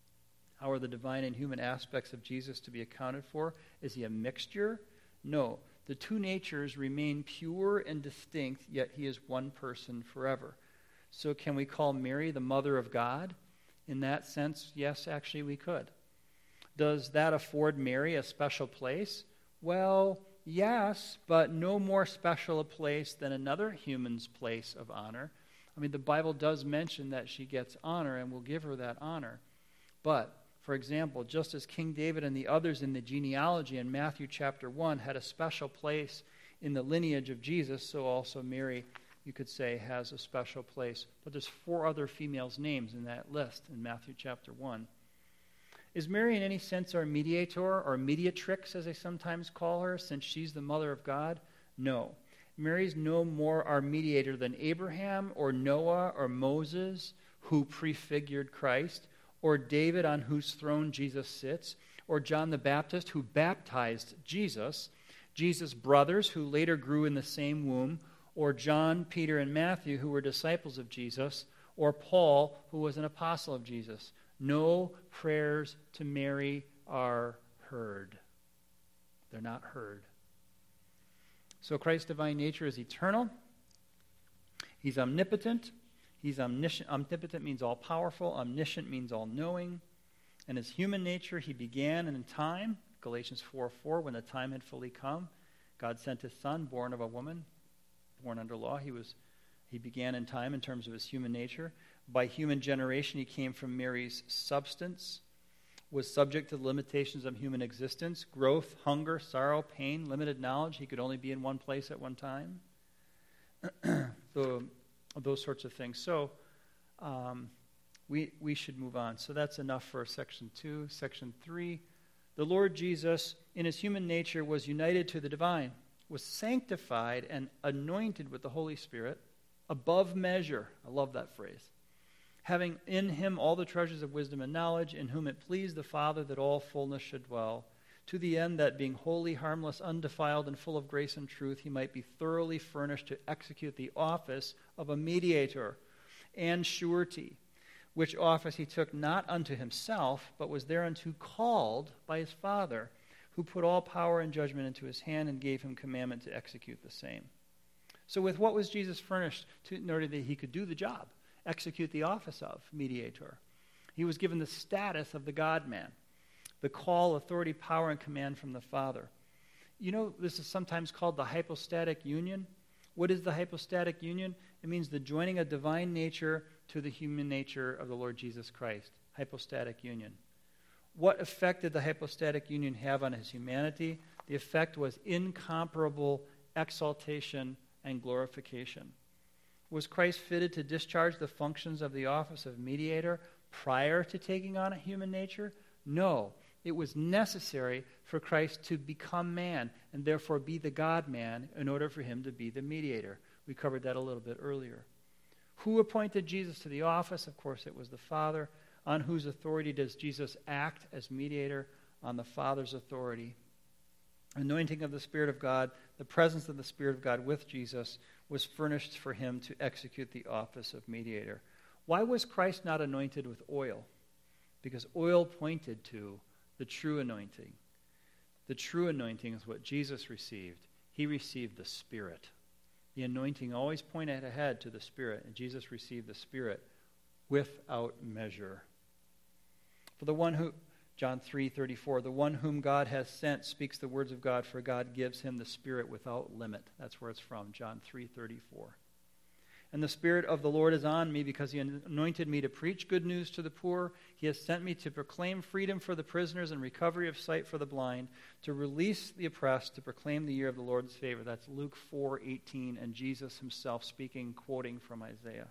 How are the divine and human aspects of Jesus to be accounted for? Is he a mixture? No. The two natures remain pure and distinct, yet he is one person forever. So can we call Mary the mother of God? In that sense, yes, actually we could. Does that afford Mary a special place? Well, yes, but no more special a place than another human's place of honor. I mean, the Bible does mention that she gets honor, and will give her that honor. But, for example, just as King David and the others in the genealogy in Matthew chapter one had a special place in the lineage of Jesus, so also Mary, you could say, has a special place. But there's four other females' names in that list in Matthew chapter one. Is Mary in any sense our mediator, or mediatrix, as they sometimes call her, since she's the mother of God? No. Mary's no more our mediator than Abraham or Noah or Moses, who prefigured Christ, or David, on whose throne Jesus sits, or John the Baptist, who baptized Jesus, Jesus' brothers, who later grew in the same womb, or John, Peter, and Matthew, who were disciples of Jesus, or Paul, who was an apostle of Jesus. No prayers to Mary are heard. They're not heard. So Christ's divine nature is eternal. He's omnipotent. He's omniscient. Omnipotent means all-powerful. Omniscient means all-knowing. And his human nature, he began in time, Galatians four four, when the time had fully come. God sent his son, born of a woman, born under law. He was, he began in time in terms of his human nature. By human generation, he came from Mary's substance, was subject to the limitations of human existence, growth, hunger, sorrow, pain, limited knowledge. He could only be in one place at one time. so, those sorts of things. So, um, we we should move on. So that's enough for section two. Section three, the Lord Jesus, in his human nature, was united to the divine, was sanctified and anointed with the Holy Spirit above measure. I love that phrase. Having in him all the treasures of wisdom and knowledge, in whom it pleased the Father that all fullness should dwell, to the end that being holy, harmless, undefiled, and full of grace and truth, he might be thoroughly furnished to execute the office of a mediator and surety, which office he took not unto himself, but was thereunto called by his Father, who put all power and judgment into his hand and gave him commandment to execute the same. So with what was Jesus furnished to, in order that he could do the job? Execute the office of mediator. He was given the status of the God-man, the call, authority, power, and command from the Father. You know, this is sometimes called the hypostatic union. What is the hypostatic union? It means the joining of divine nature to the human nature of the Lord Jesus Christ. Hypostatic union. What effect did the hypostatic union have on his humanity? The effect was incomparable exaltation and glorification. Was Christ fitted to discharge the functions of the office of mediator prior to taking on a human nature? No. It was necessary for Christ to become man and therefore be the God-man in order for him to be the mediator. We covered that a little bit earlier. Who appointed Jesus to the office? Of course, it was the Father. On whose authority does Jesus act as mediator? On the Father's authority. Anointing of the Spirit of God, the presence of the Spirit of God with Jesus was furnished for him to execute the office of mediator. Why was Christ not anointed with oil? Because oil pointed to the true anointing. The true anointing is what Jesus received. He received the Spirit. The anointing always pointed ahead to the Spirit, and Jesus received the Spirit without measure. For the one who, John three thirty-four, the one whom God has sent speaks the words of God, for God gives him the Spirit without limit. That's where it's from, John three thirty-four. And the Spirit of the Lord is on me, because he anointed me to preach good news to the poor. He has sent me to proclaim freedom for the prisoners and recovery of sight for the blind, to release the oppressed, to proclaim the year of the Lord's favor. That's Luke four eighteen, and Jesus himself speaking, quoting from Isaiah.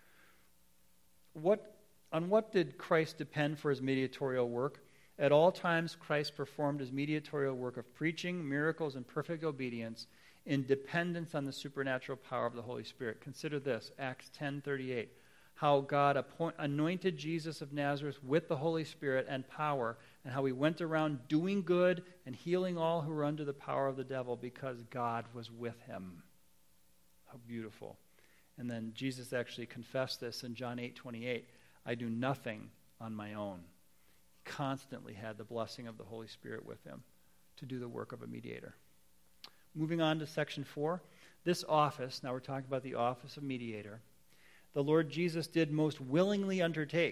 What, on what did Christ depend for his mediatorial work? At all times, Christ performed his mediatorial work of preaching, miracles, and perfect obedience in dependence on the supernatural power of the Holy Spirit. Consider this, Acts ten thirty-eight, how God appoint, anointed Jesus of Nazareth with the Holy Spirit and power, and how he went around doing good and healing all who were under the power of the devil, because God was with him. How beautiful. And then Jesus actually confessed this in John eight twenty-eight, I do nothing on my own. He constantly had the blessing of the Holy Spirit with him to do the work of a mediator. Moving on to section four, this office, now we're talking about the office of mediator, the Lord Jesus did most willingly undertake,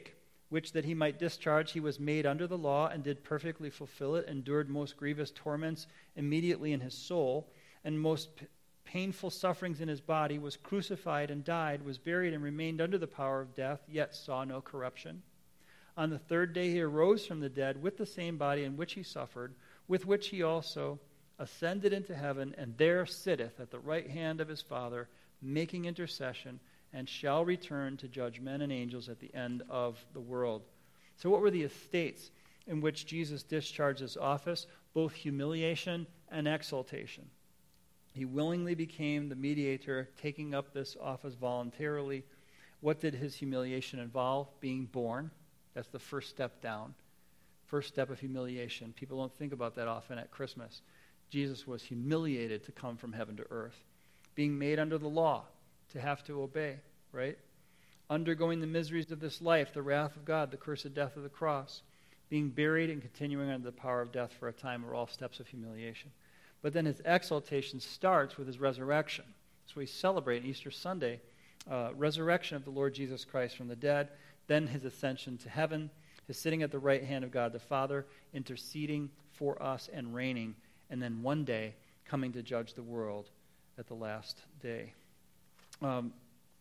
which that he might discharge, he was made under the law, and did perfectly fulfill it, endured most grievous torments immediately in his soul, and most p- painful sufferings in his body, was crucified and died, was buried and remained under the power of death, yet saw no corruption. On the third day he arose from the dead with the same body in which he suffered, with which he also ascended into heaven, and there sitteth at the right hand of his Father, making intercession, and shall return to judge men and angels at the end of the world. So what were the estates in which Jesus discharged his office? Both humiliation and exaltation. He willingly became the mediator, taking up this office voluntarily. What did his humiliation involve? Being born. That's the first step down. First step of humiliation. People don't think about that often at Christmas. Jesus was humiliated to come from heaven to earth. Being made under the law, to have to obey, right? Undergoing the miseries of this life, the wrath of God, the cursed death of the cross. Being buried and continuing under the power of death for a time are all steps of humiliation. But then his exaltation starts with his resurrection. So we celebrate Easter Sunday, uh, resurrection of the Lord Jesus Christ from the dead, then his ascension to heaven, his sitting at the right hand of God the Father, interceding for us and reigning, and then one day coming to judge the world at the last day. Um,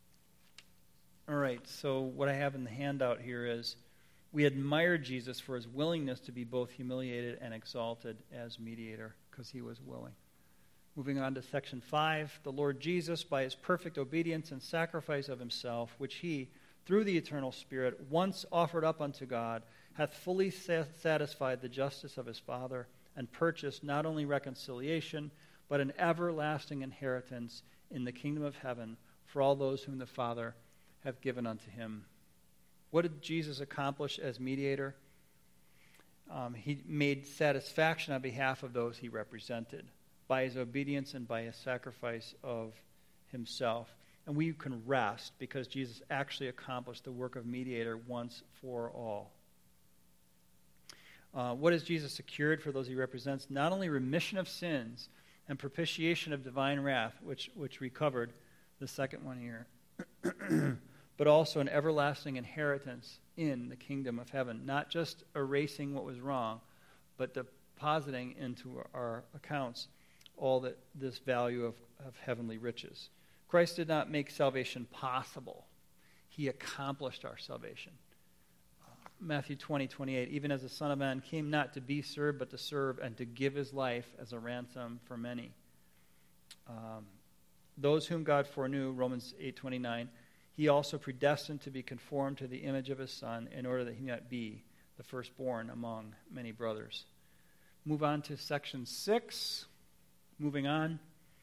all right, so what I have in the handout here is we admire Jesus for his willingness to be both humiliated and exalted as mediator, because he was willing. Moving on to section five, the Lord Jesus, by his perfect obedience and sacrifice of himself, which he, through the eternal Spirit, once offered up unto God, hath fully satisfied the justice of his Father, and purchased not only reconciliation, but an everlasting inheritance in the kingdom of heaven for all those whom the Father hath given unto him. What did Jesus accomplish as mediator? Um, he made satisfaction on behalf of those he represented by his obedience and by his sacrifice of himself. And we can rest because Jesus actually accomplished the work of mediator once for all. Uh, what has Jesus secured for those he represents? Not only remission of sins and propitiation of divine wrath, which, which we covered, the second one here, but also an everlasting inheritance in the kingdom of heaven. Not just erasing what was wrong, but depositing into our accounts all that this value of, of heavenly riches. Christ did not make salvation possible. He accomplished our salvation. Uh, Matthew twenty, twenty-eight, even as the Son of Man came not to be served, but to serve and to give his life as a ransom for many. Um, those whom God foreknew, Romans eight, twenty-nine, he also predestined to be conformed to the image of his Son, in order that he might be the firstborn among many brothers. Move on to section six. Moving on.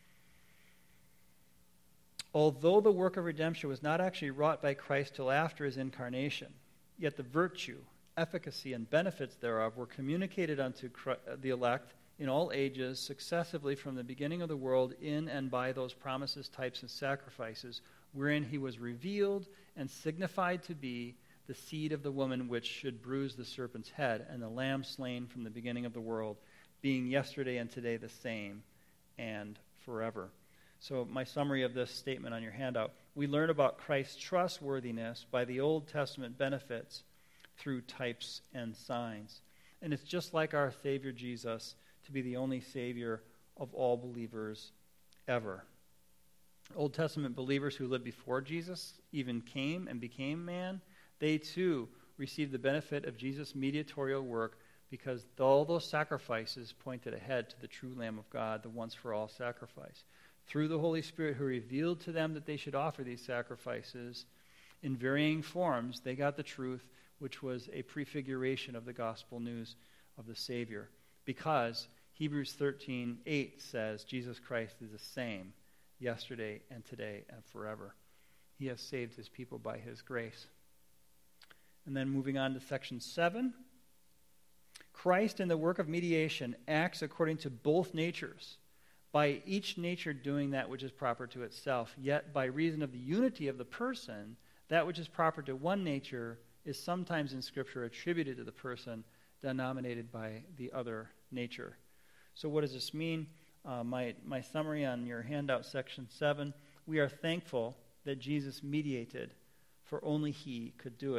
Although the work of redemption was not actually wrought by Christ till after his incarnation, yet the virtue, efficacy, and benefits thereof were communicated unto the elect in all ages, successively from the beginning of the world, in and by those promises, types, and sacrifices, wherein he was revealed and signified to be the seed of the woman which should bruise the serpent's head, and the lamb slain from the beginning of the world, being yesterday and today the same, and forever. So my summary of this statement on your handout, we learn about Christ's trustworthiness by the Old Testament benefits through types and signs. And it's just like our Savior Jesus to be the only Savior of all believers ever. Old Testament believers who lived before Jesus even came and became man, they too received the benefit of Jesus' mediatorial work, because all those sacrifices pointed ahead to the true Lamb of God, the once-for-all sacrifice. Through the Holy Spirit, who revealed to them that they should offer these sacrifices in varying forms, they got the truth, which was a prefiguration of the gospel news of the Savior. Because Hebrews thirteen eight says Jesus Christ is the same yesterday and today and forever. He has saved his people by his grace. And then moving on to section seven, Christ in the work of mediation acts according to both natures, by each nature doing that which is proper to itself. Yet by reason of the unity of the person, that which is proper to one nature is sometimes in Scripture attributed to the person denominated by the other nature. So what does this mean? Uh, my, my summary on your handout, section seven, we are thankful that Jesus mediated, for only he could do it.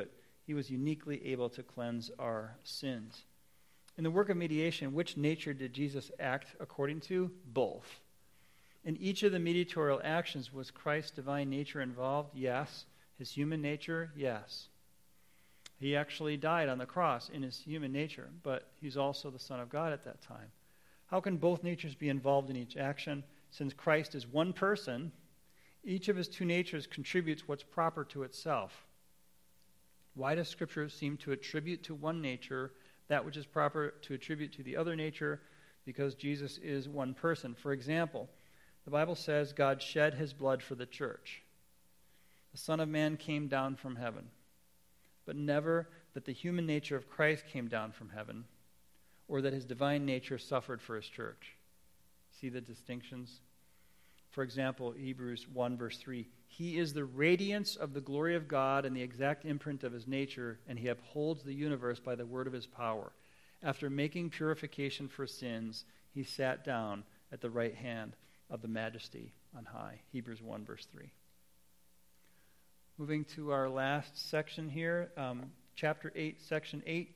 he was uniquely able to cleanse our sins. In the work of mediation, which nature did Jesus act according to? Both. In each of the mediatorial actions, was Christ's divine nature involved? Yes. His human nature? Yes. He actually died on the cross in his human nature, but he's also the Son of God at that time. How can both natures be involved in each action? Since Christ is one person, each of his two natures contributes what's proper to itself. Why does Scripture seem to attribute to one nature that which is proper to attribute to the other nature? Because Jesus is one person. For example, the Bible says God shed his blood for the church. The Son of Man came down from heaven, but never that the human nature of Christ came down from heaven, or that his divine nature suffered for his church. See the distinctions? For example, Hebrews one, verse three, he is the radiance of the glory of God and the exact imprint of his nature, and he upholds the universe by the word of his power. After making purification for sins, he sat down at the right hand of the majesty on high. Hebrews one, verse three. Moving to our last section here, um, chapter eight, section eight.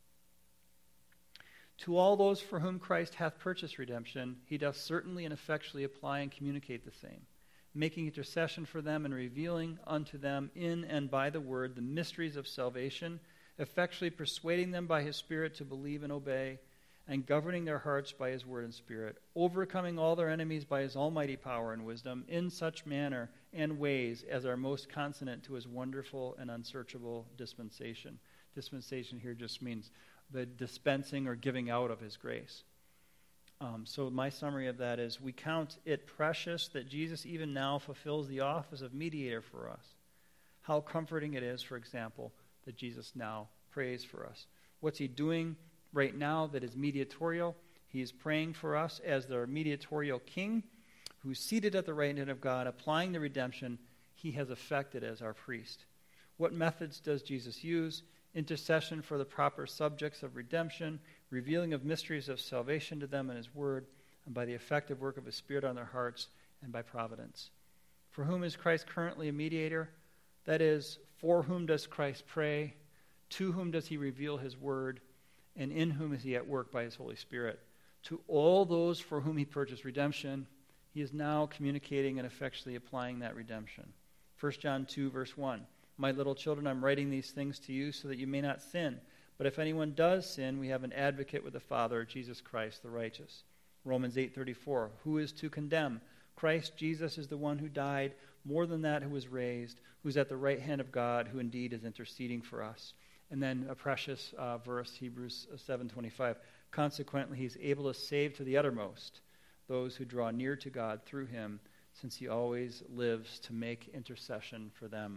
To all those for whom Christ hath purchased redemption, he doth certainly and effectually apply and communicate the same, making intercession for them and revealing unto them in and by the word the mysteries of salvation, effectually persuading them by his Spirit to believe and obey, and governing their hearts by his word and Spirit, overcoming all their enemies by his almighty power and wisdom, in such manner and ways as are most consonant to his wonderful and unsearchable dispensation. Dispensation here just means the dispensing or giving out of his grace. Um, so my summary of that is, we count it precious that Jesus even now fulfills the office of mediator for us. How comforting it is, for example, that Jesus now prays for us. What's he doing right now that is mediatorial? He is praying for us as the mediatorial king who's seated at the right hand of God, applying the redemption he has effected as our priest. What methods does Jesus use? Intercession for the proper subjects of redemption, revealing of mysteries of salvation to them in his word, and by the effective work of his Spirit on their hearts, and by providence. For whom is Christ currently a mediator? That is, for whom does Christ pray? To whom does he reveal his word? And in whom is he at work by his Holy Spirit? To all those for whom he purchased redemption, he is now communicating and effectually applying that redemption. First John two, verse one. My little children, I'm writing these things to you so that you may not sin. But if anyone does sin, we have an advocate with the Father, Jesus Christ the righteous. Romans eight thirty-four. Who is to condemn? Christ Jesus is the one who died, more than that, who was raised, who's at the right hand of God, who indeed is interceding for us. And then a precious uh, verse, Hebrews seven twenty-five. Consequently, he's able to save to the uttermost those who draw near to God through him, since he always lives to make intercession for them.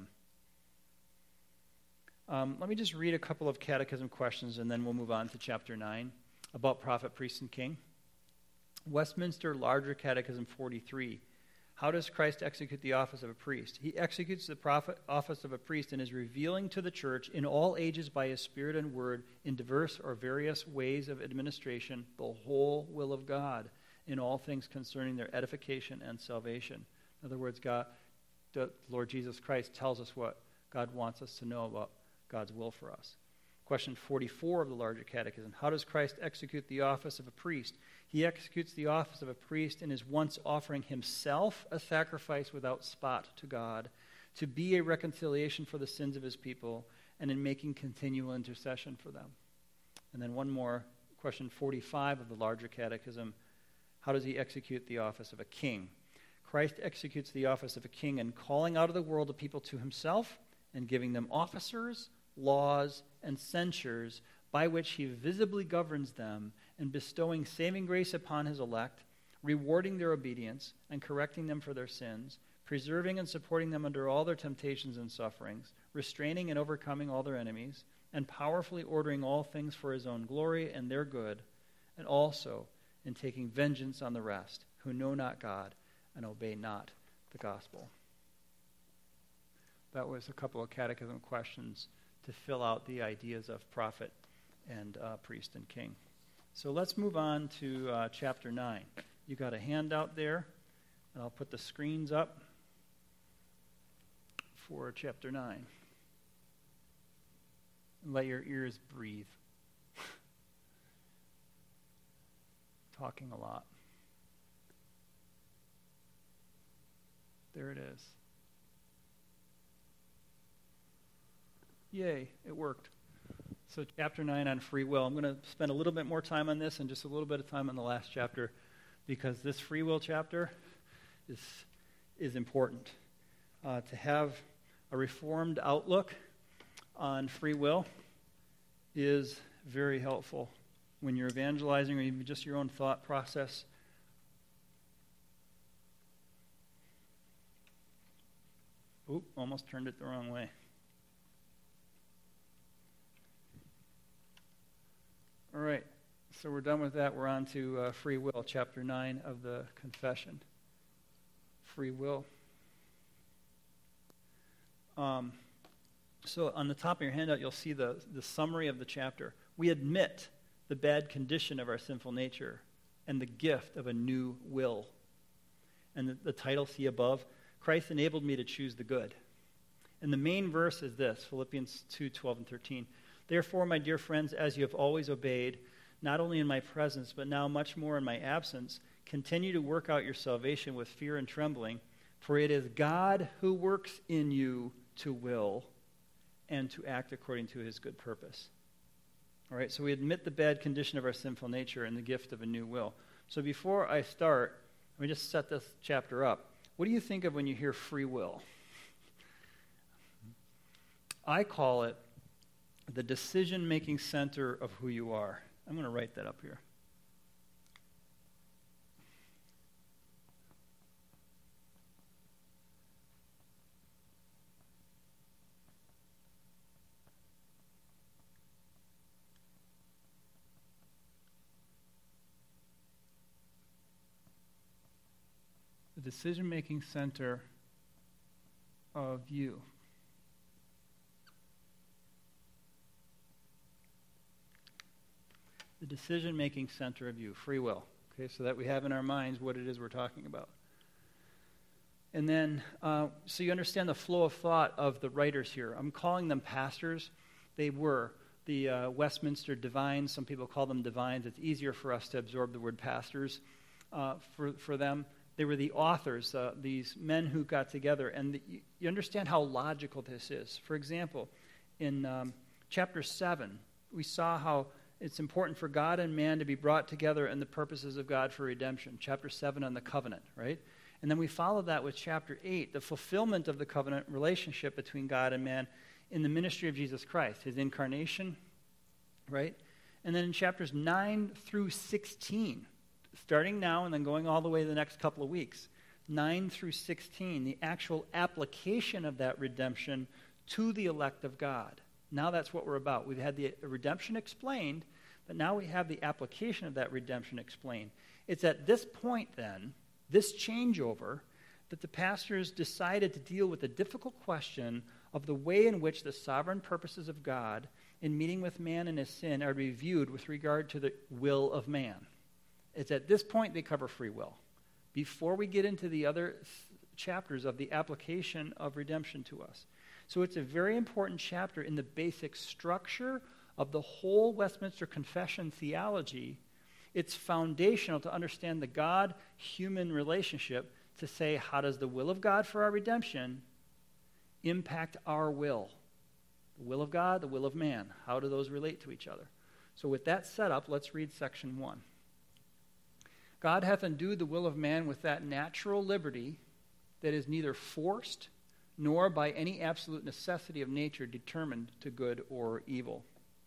Um, let me just read a couple of catechism questions, and then we'll move on to chapter nine about prophet, priest, and king. Westminster Larger Catechism forty-three. How does Christ execute the office of a priest? He executes the prophet, office of a priest and is revealing to the church in all ages by his Spirit and word, in diverse or various ways of administration, the whole will of God in all things concerning their edification and salvation. In other words, God, the Lord Jesus Christ tells us what God wants us to know about God's will for us. Question forty-four of the Larger Catechism. How does Christ execute the office of a priest? He executes the office of a priest and is once offering himself a sacrifice without spot to God, to be a reconciliation for the sins of his people, and in making continual intercession for them. And then one more, question forty-five of the Larger Catechism. How does he execute the office of a king? Christ executes the office of a king in calling out of the world a people to himself and giving them officers, laws, and censures by which he visibly governs them, and bestowing saving grace upon his elect, rewarding their obedience and correcting them for their sins, preserving and supporting them under all their temptations and sufferings, restraining and overcoming all their enemies, and powerfully ordering all things for his own glory and their good, and also in taking vengeance on the rest who know not God and obey not the gospel. That was a couple of catechism questions to fill out the ideas of prophet and uh, priest and king. So let's move on to uh, chapter nine. You got a handout there, and I'll put the screens up for chapter nine. And let your ears breathe. Talking a lot. There it is. Yay, it worked. So chapter nine on free will. I'm going to spend a little bit more time on this and just a little bit of time on the last chapter because this free will chapter is, is important. Uh, to have a reformed outlook on free will is very helpful when you're evangelizing or even just your own thought process. Oop, almost turned it the wrong way. All right, so we're done with that. We're on to uh, free will, chapter nine of the Confession. Free will. Um, so on the top of your handout, you'll see the, the summary of the chapter. We admit the bad condition of our sinful nature and the gift of a new will. And the, the title, see above, Christ enabled me to choose the good. And the main verse is this, Philippians two, twelve and thirteen. Therefore, my dear friends, as you have always obeyed, not only in my presence, but now much more in my absence, continue to work out your salvation with fear and trembling, for it is God who works in you to will and to act according to his good purpose. All right, so we admit the bad condition of our sinful nature and the gift of a new will. So before I start, let me just set this chapter up. What do you think of when you hear free will? I call it the decision-making center of who you are. I'm going to write that up here. The decision-making center of you. The decision-making center of you, free will. Okay, so that we have in our minds what it is we're talking about. And then, uh, so you understand the flow of thought of the writers here. I'm calling them pastors. They were the uh, Westminster Divines. Some people call them divines. It's easier for us to absorb the word pastors uh, for, for them. They were the authors, uh, these men who got together. And the, you understand how logical this is. For example, in um, chapter seven, we saw how it's important for God and man to be brought together in the purposes of God for redemption. Chapter seven on the covenant, right? And then we follow that with chapter eight, the fulfillment of the covenant relationship between God and man in the ministry of Jesus Christ, his incarnation, right? And then in chapters nine through sixteen, starting now and then going all the way the next couple of weeks, nine through sixteen, the actual application of that redemption to the elect of God. Now that's what we're about. We've had the redemption explained, but now we have the application of that redemption explained. It's at this point then, this changeover, that the pastors decided to deal with the difficult question of the way in which the sovereign purposes of God in meeting with man and his sin are reviewed with regard to the will of man. It's at this point they cover free will. Before we get into the other chapters of the application of redemption to us. So it's a very important chapter in the basic structure of the whole Westminster Confession theology. It's foundational to understand the God-human relationship to say, how does the will of God for our redemption impact our will? The will of God, the will of man. How do those relate to each other? So with that set up, let's read section one. God hath endued the will of man with that natural liberty that is neither forced nor by any absolute necessity of nature determined to good or evil.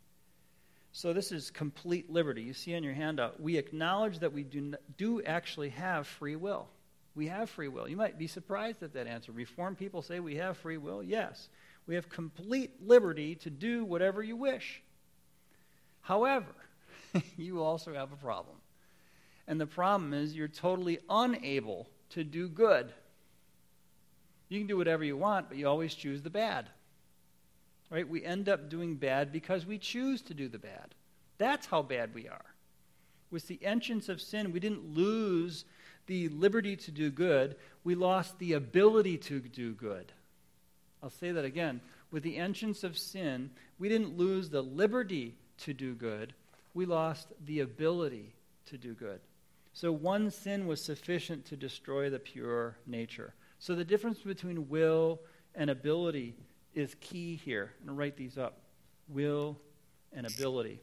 So this is complete liberty. You see on your handout, we acknowledge that we do, do actually have free will. We have free will. You might be surprised at that answer. Reformed people say we have free will. Yes, we have complete liberty to do whatever you wish. However, you also have a problem. And the problem is you're totally unable to do good. You can do whatever you want, but you always choose the bad. Right? We end up doing bad because we choose to do the bad. That's how bad we are. With the entrance of sin, we didn't lose the liberty to do good. We lost the ability to do good. I'll say that again. with the entrance of sin, we didn't lose the liberty to do good. We lost the ability to do good. So one sin was sufficient to destroy the pure nature. So the difference between will and ability is key here. I'm going to write these up. Will and ability.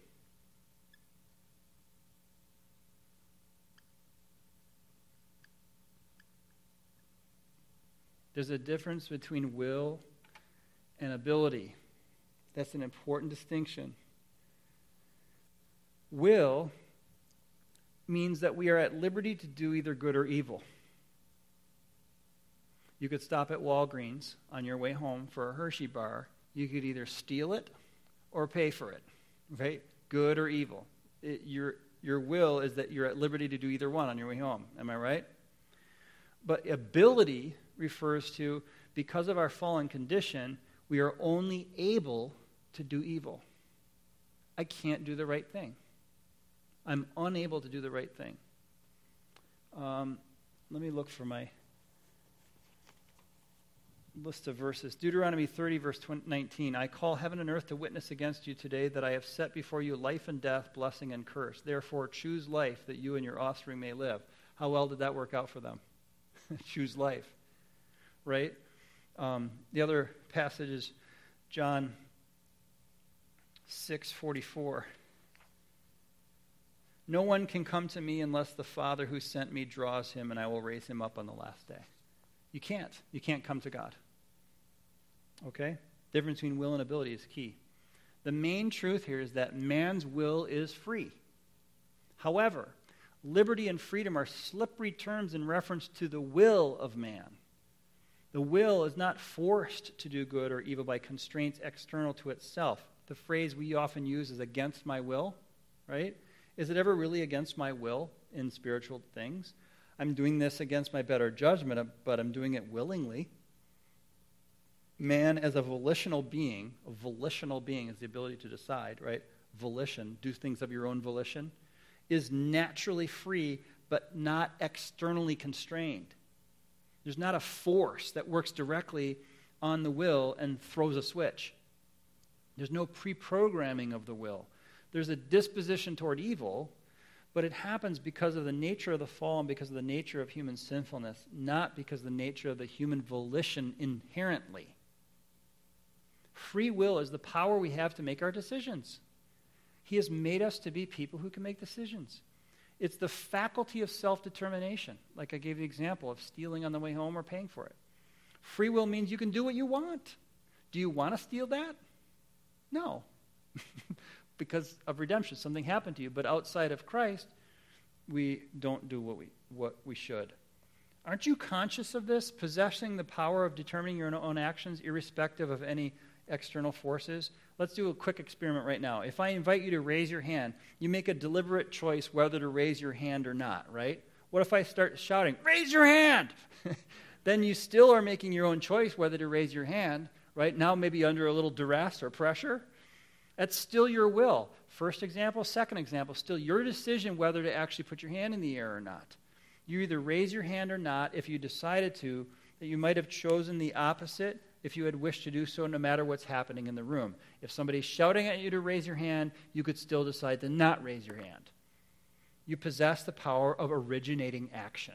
There's a difference between will and ability. That's an important distinction. Will means that we are at liberty to do either good or evil. You could stop at Walgreens on your way home for a Hershey bar. You could either steal it or pay for it, right? Good or evil. It, your, your will is that you're at liberty to do either one on your way home. Am I right? But ability refers to, because of our fallen condition, we are only able to do evil. I can't do the right thing. I'm unable to do the right thing. Um, let me look for my list of verses. Deuteronomy thirty, verse nineteen. I call heaven and earth to witness against you today that I have set before you life and death, blessing and curse. Therefore, choose life that you and your offspring may live. How well did that work out for them? Choose life, right? Um, the other passage is John six forty-four. No one can come to me unless the Father who sent me draws him, and I will raise him up on the last day. You can't. You can't come to God. Okay? The difference between will and ability is key. The main truth here is that man's will is free. However, liberty and freedom are slippery terms in reference to the will of man. The will is not forced to do good or evil by constraints external to itself. The phrase we often use is against my will, right? Is it ever really against my will in spiritual things? I'm doing this against my better judgment, but I'm doing it willingly. Man, as a volitional being, a volitional being is the ability to decide, right? Volition, do things of your own volition, is naturally free, but not externally constrained. There's not a force that works directly on the will and throws a switch. There's no pre-programming of the will. There's a disposition toward evil, but it happens because of the nature of the fall and because of the nature of human sinfulness, not because of the nature of the human volition inherently. Free will is the power we have to make our decisions. He has made us to be people who can make decisions. It's the faculty of self-determination, like I gave the example of stealing on the way home or paying for it. Free will means you can do what you want. Do you want to steal that? No. Because of redemption, something happened to you. But outside of Christ, we don't do what we what we should. Aren't you conscious of this? Possessing the power of determining your own actions, irrespective of any external forces? Let's do a quick experiment right now. If I invite you to raise your hand, you make a deliberate choice whether to raise your hand or not, right? What if I start shouting, raise your hand? Then you still are making your own choice whether to raise your hand, right? Now maybe under a little duress or pressure. That's still your will. First example, second example, still your decision whether to actually put your hand in the air or not. You either raise your hand or not if you decided to, that you might have chosen the opposite if you had wished to do so no matter what's happening in the room. If somebody's shouting at you to raise your hand, you could still decide to not raise your hand. You possess the power of originating action.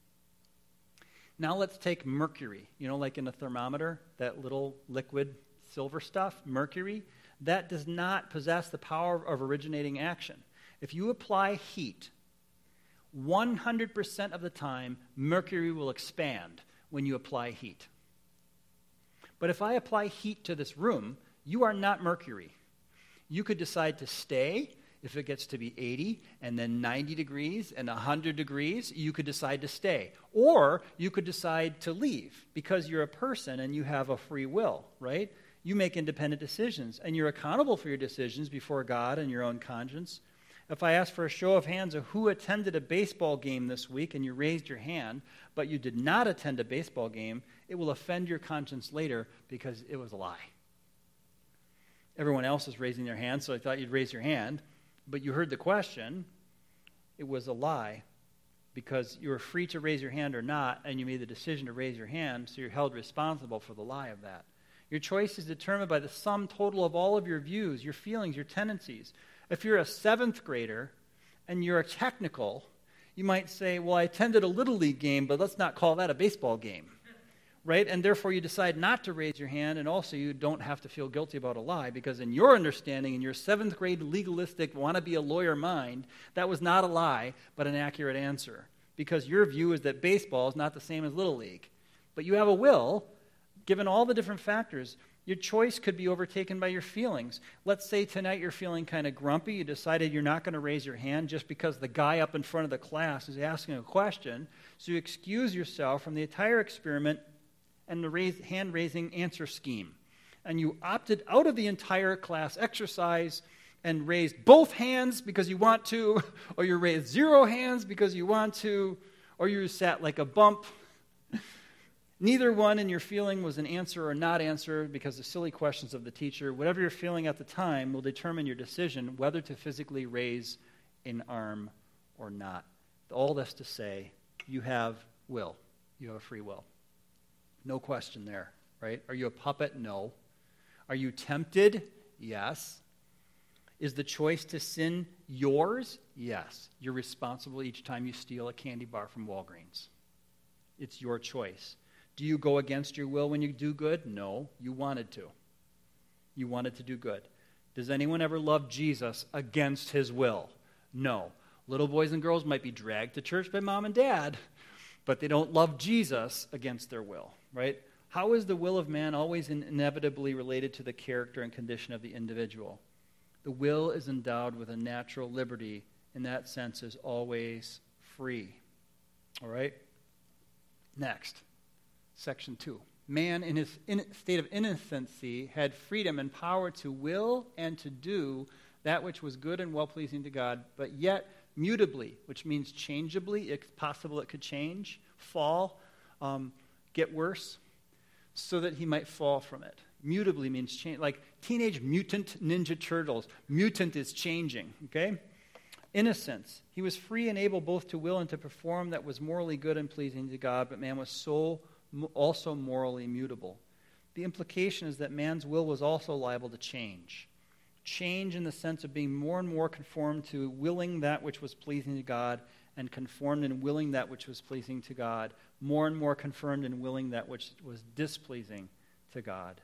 Now let's take mercury. You know, like in a thermometer, that little liquid silver stuff, mercury. That does not possess the power of originating action. If you apply heat, one hundred percent of the time, mercury will expand when you apply heat. But if I apply heat to this room, you are not mercury. You could decide to stay if it gets to be eighty and then ninety degrees and one hundred degrees. You could decide to stay. Or you could decide to leave because you're a person and you have a free will, right? You make independent decisions, and you're accountable for your decisions before God and your own conscience. If I asked for a show of hands of who attended a baseball game this week and you raised your hand, but you did not attend a baseball game, it will offend your conscience later because it was a lie. Everyone else is raising their hand, so I thought you'd raise your hand, but you heard the question. It was a lie because you were free to raise your hand or not, and you made the decision to raise your hand, so you're held responsible for the lie of that. Your choice is determined by the sum total of all of your views, your feelings, your tendencies. If you're a seventh grader and you're a technical, you might say, well, I attended a Little League game, but let's not call that a baseball game, right? And therefore you decide not to raise your hand, and also you don't have to feel guilty about a lie, because in your understanding, in your seventh grade legalistic, want-to-be-a-lawyer mind, that was not a lie, but an accurate answer, because your view is that baseball is not the same as Little League. But you have a will. Given all the different factors, your choice could be overtaken by your feelings. Let's say tonight you're feeling kind of grumpy. You decided you're not going to raise your hand just because the guy up in front of the class is asking a question. So you excuse yourself from the entire experiment and the raise, hand-raising answer scheme. And you opted out of the entire class exercise and raised both hands because you want to, or you raised zero hands because you want to, or you sat like a bump. Neither one in your feeling was an answer or not answer because of silly questions of the teacher. Whatever you're feeling at the time will determine your decision whether to physically raise an arm or not. All this to say, you have will. You have a free will. No question there, right? Are you a puppet? No. Are you tempted? Yes. Is the choice to sin yours? Yes. You're responsible each time you steal a candy bar from Walgreens. It's your choice. Do you go against your will when you do good? No, you wanted to. You wanted to do good. Does anyone ever love Jesus against his will? No. Little boys and girls might be dragged to church by mom and dad, but they don't love Jesus against their will, right? How is the will of man always inevitably related to the character and condition of the individual? The will is endowed with a natural liberty. In that sense, is always free. All right? Next. Section two. Man, in his in state of innocency, had freedom and power to will and to do that which was good and well-pleasing to God, but yet mutably, which means changeably, it's possible it could change, fall, um, get worse, so that he might fall from it. Mutably means change, like Teenage Mutant Ninja Turtles. Mutant is changing, okay? Innocence. He was free and able both to will and to perform that was morally good and pleasing to God, but man was so also morally mutable. The implication is that man's will was also liable to change. Change in the sense of being more and more conformed to willing that which was pleasing to God, and conformed in willing that which was pleasing to God, more and more confirmed in willing that which was displeasing to God.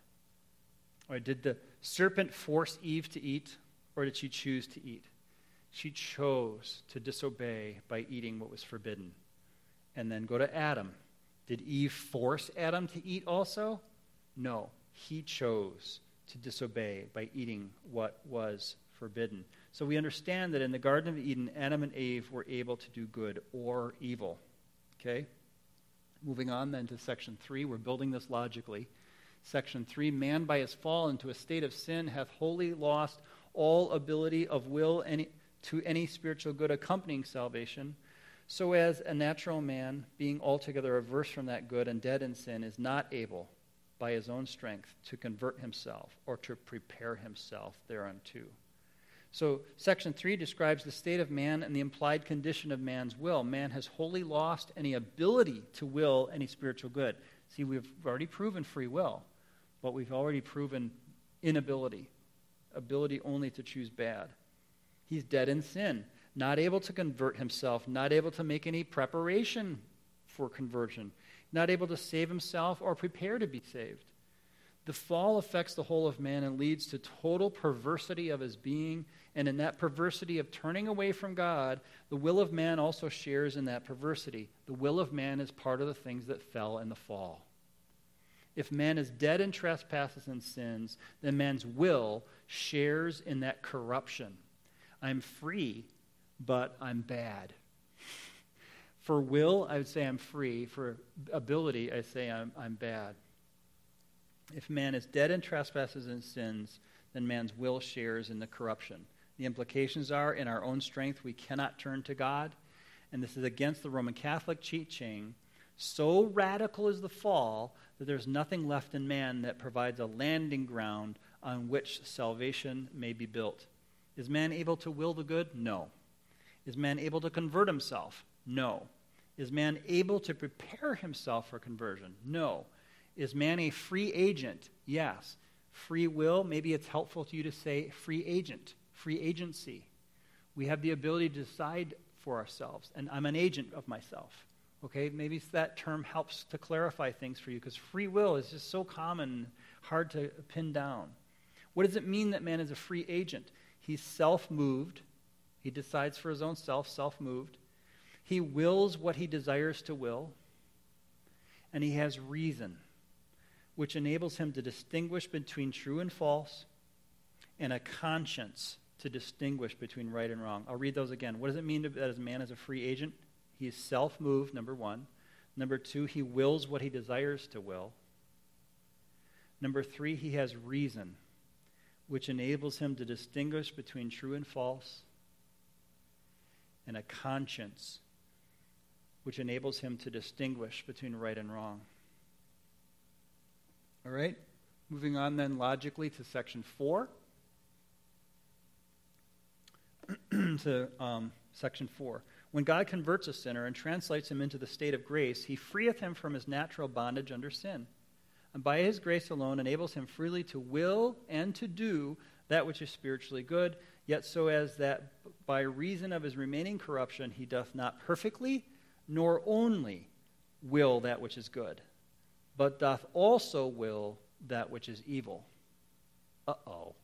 Or did the serpent force Eve to eat, or did she choose to eat? She chose to disobey by eating what was forbidden. And then go to Adam. Did Eve force Adam to eat also? No. He chose to disobey by eating what was forbidden. So we understand that in the Garden of Eden, Adam and Eve were able to do good or evil. Okay? Moving on then to section three. We're building this logically. Section three, man by his fall into a state of sin hath wholly lost all ability of will any, to any spiritual good accompanying salvation, so as a natural man, being altogether averse from that good and dead in sin, is not able, by his own strength, to convert himself or to prepare himself thereunto. So section three describes the state of man and the implied condition of man's will. Man has wholly lost any ability to will any spiritual good. See, we've already proven free will, but we've already proven inability, ability only to choose bad. He's dead in sin. Not able to convert himself, not able to make any preparation for conversion, not able to save himself or prepare to be saved. The fall affects the whole of man and leads to total perversity of his being, and in that perversity of turning away from God, the will of man also shares in that perversity. The will of man is part of the things that fell in the fall. If man is dead in trespasses and sins, then man's will shares in that corruption. I'm free, but I'm bad. For will, I would say I'm free. For ability, I say I'm, I'm bad. If man is dead in trespasses and sins, then man's will shares in the corruption. The implications are, in our own strength, we cannot turn to God. And this is against the Roman Catholic teaching. So radical is the fall that there's nothing left in man that provides a landing ground on which salvation may be built. Is man able to will the good? No. Is man able to convert himself? No. Is man able to prepare himself for conversion? No. Is man a free agent? Yes. Free will, maybe it's helpful to you to say free agent, free agency. We have the ability to decide for ourselves, and I'm an agent of myself. Okay, maybe that term helps to clarify things for you, because free will is just so common, hard to pin down. What does it mean that man is a free agent? He's self-moved. He decides for his own self, self-moved. He wills what he desires to will. And he has reason, which enables him to distinguish between true and false, and a conscience to distinguish between right and wrong. I'll read those again. What does it mean to, that a man is a free agent? He is self-moved, number one. Number two, he wills what he desires to will. Number three, he has reason, which enables him to distinguish between true and false, and a conscience, which enables him to distinguish between right and wrong. All right, moving on then logically to section four. to um, section four. When God converts a sinner and translates him into the state of grace, he freeth him from his natural bondage under sin, and by his grace alone enables him freely to will and to do that which is spiritually good, yet so as that by reason of his remaining corruption he doth not perfectly nor only will that which is good, but doth also will that which is evil. Uh-oh.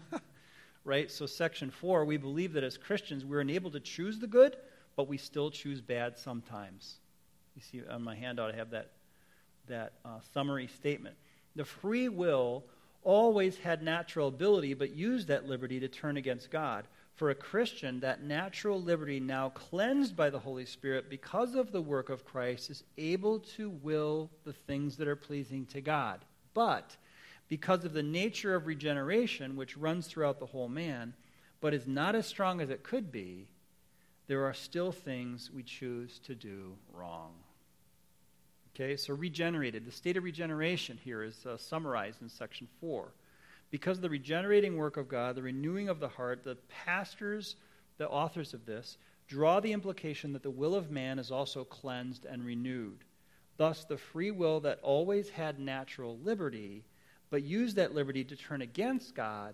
Right? So section four, we believe that as Christians we're enabled to choose the good, but we still choose bad sometimes. You see on my handout I have that, that uh, summary statement. The free will always had natural ability, but used that liberty to turn against God. For a Christian, that natural liberty, now cleansed by the Holy Spirit because of the work of Christ, is able to will the things that are pleasing to God. But because of the nature of regeneration, which runs throughout the whole man, but is not as strong as it could be, there are still things we choose to do wrong. Okay, so regenerated. The state of regeneration here is uh, summarized in section four. Because of the regenerating work of God, the renewing of the heart, the pastors, the authors of this, draw the implication that the will of man is also cleansed and renewed. Thus, the free will that always had natural liberty, but used that liberty to turn against God,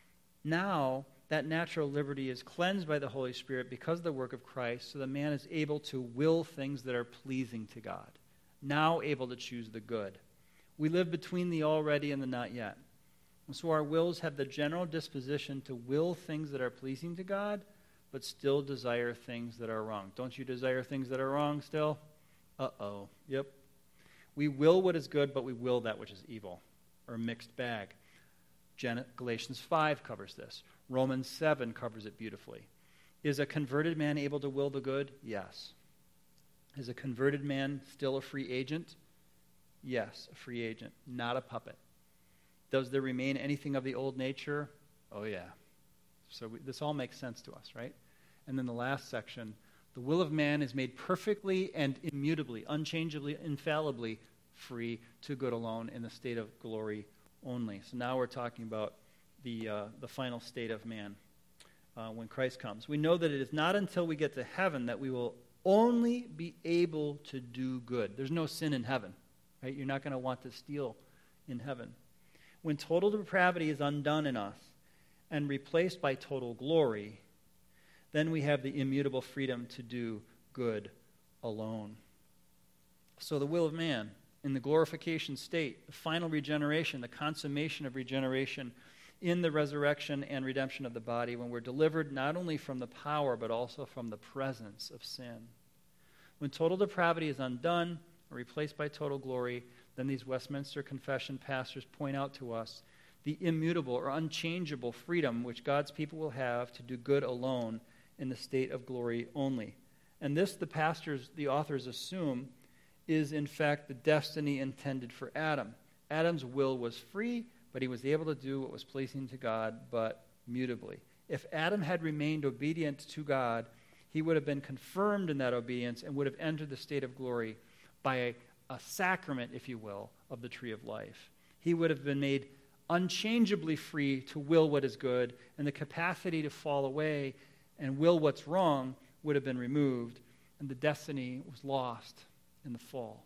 now that natural liberty is cleansed by the Holy Spirit because of the work of Christ, so the man is able to will things that are pleasing to God, now able to choose the good. We live between the already and the not yet. And so our wills have the general disposition to will things that are pleasing to God, but still desire things that are wrong. Don't you desire things that are wrong still? Uh-oh. Yep. We will what is good, but we will that which is evil, or a mixed bag. Gen- Galatians five covers this. Romans seven covers it beautifully. Is a converted man able to will the good? Yes. Is a converted man still a free agent? Yes, a free agent, not a puppet. Does there remain anything of the old nature? Oh, yeah. So we, this all makes sense to us, right? And then the last section, the will of man is made perfectly and immutably, unchangeably, infallibly free to good alone in the state of glory only. So now we're talking about the uh, the final state of man uh, when Christ comes. We know that it is not until we get to heaven that we will only be able to do good. There's no sin in heaven, right? You're not going to want to steal in heaven. When total depravity is undone in us and replaced by total glory, then we have the immutable freedom to do good alone. So the will of man in the glorification state, the final regeneration, the consummation of regeneration in the resurrection and redemption of the body, when we're delivered not only from the power but also from the presence of sin. When total depravity is undone or replaced by total glory, then these Westminster Confession pastors point out to us the immutable or unchangeable freedom which God's people will have to do good alone in the state of glory only. And this, the pastors, the authors assume, is in fact the destiny intended for Adam. Adam's will was free, but he was able to do what was pleasing to God, but mutably. If Adam had remained obedient to God, he would have been confirmed in that obedience and would have entered the state of glory by a, a sacrament, if you will, of the tree of life. He would have been made unchangeably free to will what is good, and the capacity to fall away and will what's wrong would have been removed, and the destiny was lost in the fall.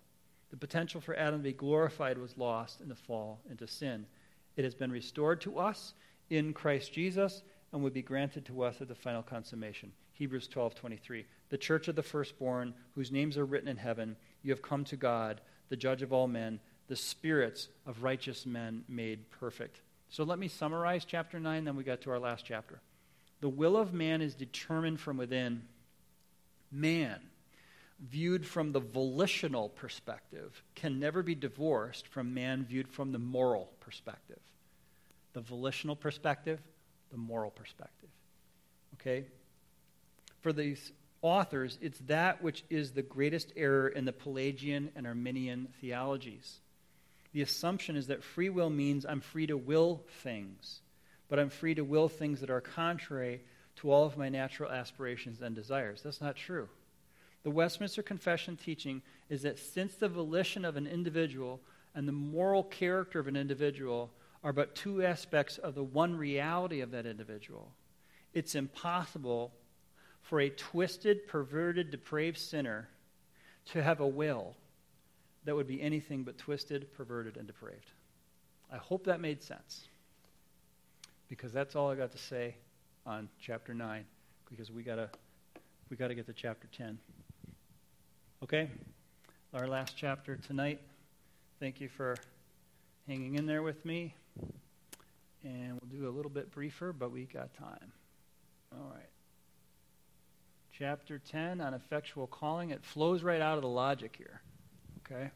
The potential for Adam to be glorified was lost in the fall into sin. It has been restored to us in Christ Jesus and will be granted to us at the final consummation. Hebrews twelve twenty-three. The church of the firstborn, whose names are written in heaven, you have come to God, the judge of all men, the spirits of righteous men made perfect. So let me summarize chapter nine, then we got to our last chapter. The will of man is determined from within. Man, viewed from the volitional perspective, can never be divorced from man viewed from the moral perspective. The volitional perspective, the moral perspective. Okay? For these authors, it's that which is the greatest error in the Pelagian and Arminian theologies. The assumption is that free will means I'm free to will things, but I'm free to will things that are contrary to all of my natural aspirations and desires. That's not true. The Westminster Confession teaching is that since the volition of an individual and the moral character of an individual are but two aspects of the one reality of that individual, it's impossible for a twisted, perverted, depraved sinner to have a will that would be anything but twisted, perverted, and depraved. I hope that made sense, because that's all I got to say on chapter nine, because we gotta we gotta get to chapter ten. Okay, our last chapter tonight. Thank you for hanging in there with me, and we'll do a little bit briefer, but we got time. All right. Chapter ten on effectual calling. It flows right out of the logic here. Okay?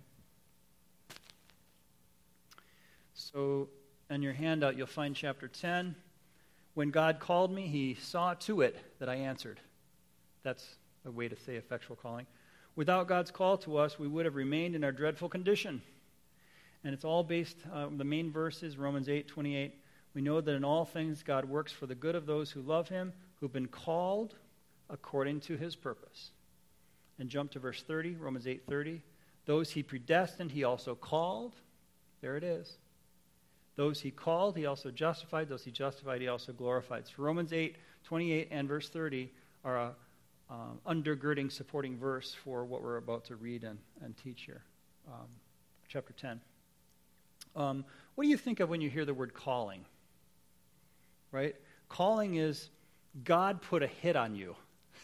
So, on your handout, you'll find chapter ten. When God called me, he saw to it that I answered. That's a way to say effectual calling. Without God's call to us, we would have remained in our dreadful condition. And it's all based, uh, the main verse is Romans eight twenty-eight. We know that in all things God works for the good of those who love him, who've been called according to his purpose. And jump to verse thirty, Romans eight thirty. Those he predestined, he also called. There it is. Those he called, he also justified. Those he justified, he also glorified. So Romans eight twenty-eight and verse thirty are a um, undergirding, supporting verse for what we're about to read and, and teach here. Um, chapter ten. Um, what do you think of when you hear the word calling? Right? Calling is God put a hit on you.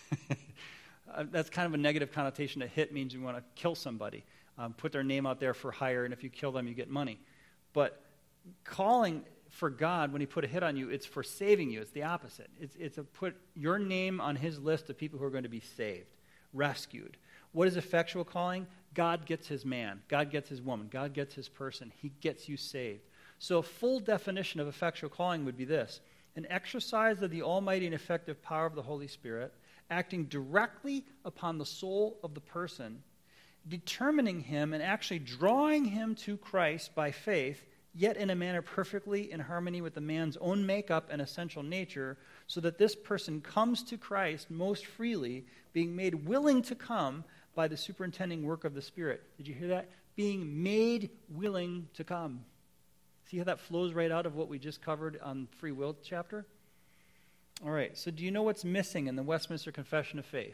That's kind of a negative connotation. A hit means you want to kill somebody, um, put their name out there for hire, and if you kill them, you get money. But calling for God, when he put a hit on you, it's for saving you. It's the opposite. It's, it's a put your name on his list of people who are going to be saved, rescued. What is effectual calling? God gets his man. God gets his woman. God gets his person. He gets you saved. So a full definition of effectual calling would be this: an exercise of the almighty and effective power of the Holy Spirit, acting directly upon the soul of the person, determining him and actually drawing him to Christ by faith, yet in a manner perfectly in harmony with the man's own makeup and essential nature, so that this person comes to Christ most freely, being made willing to come by the superintending work of the Spirit. Did you hear that? Being made willing to come. See how that flows right out of what we just covered on free will chapter? All right, so do you know what's missing in the Westminster Confession of Faith?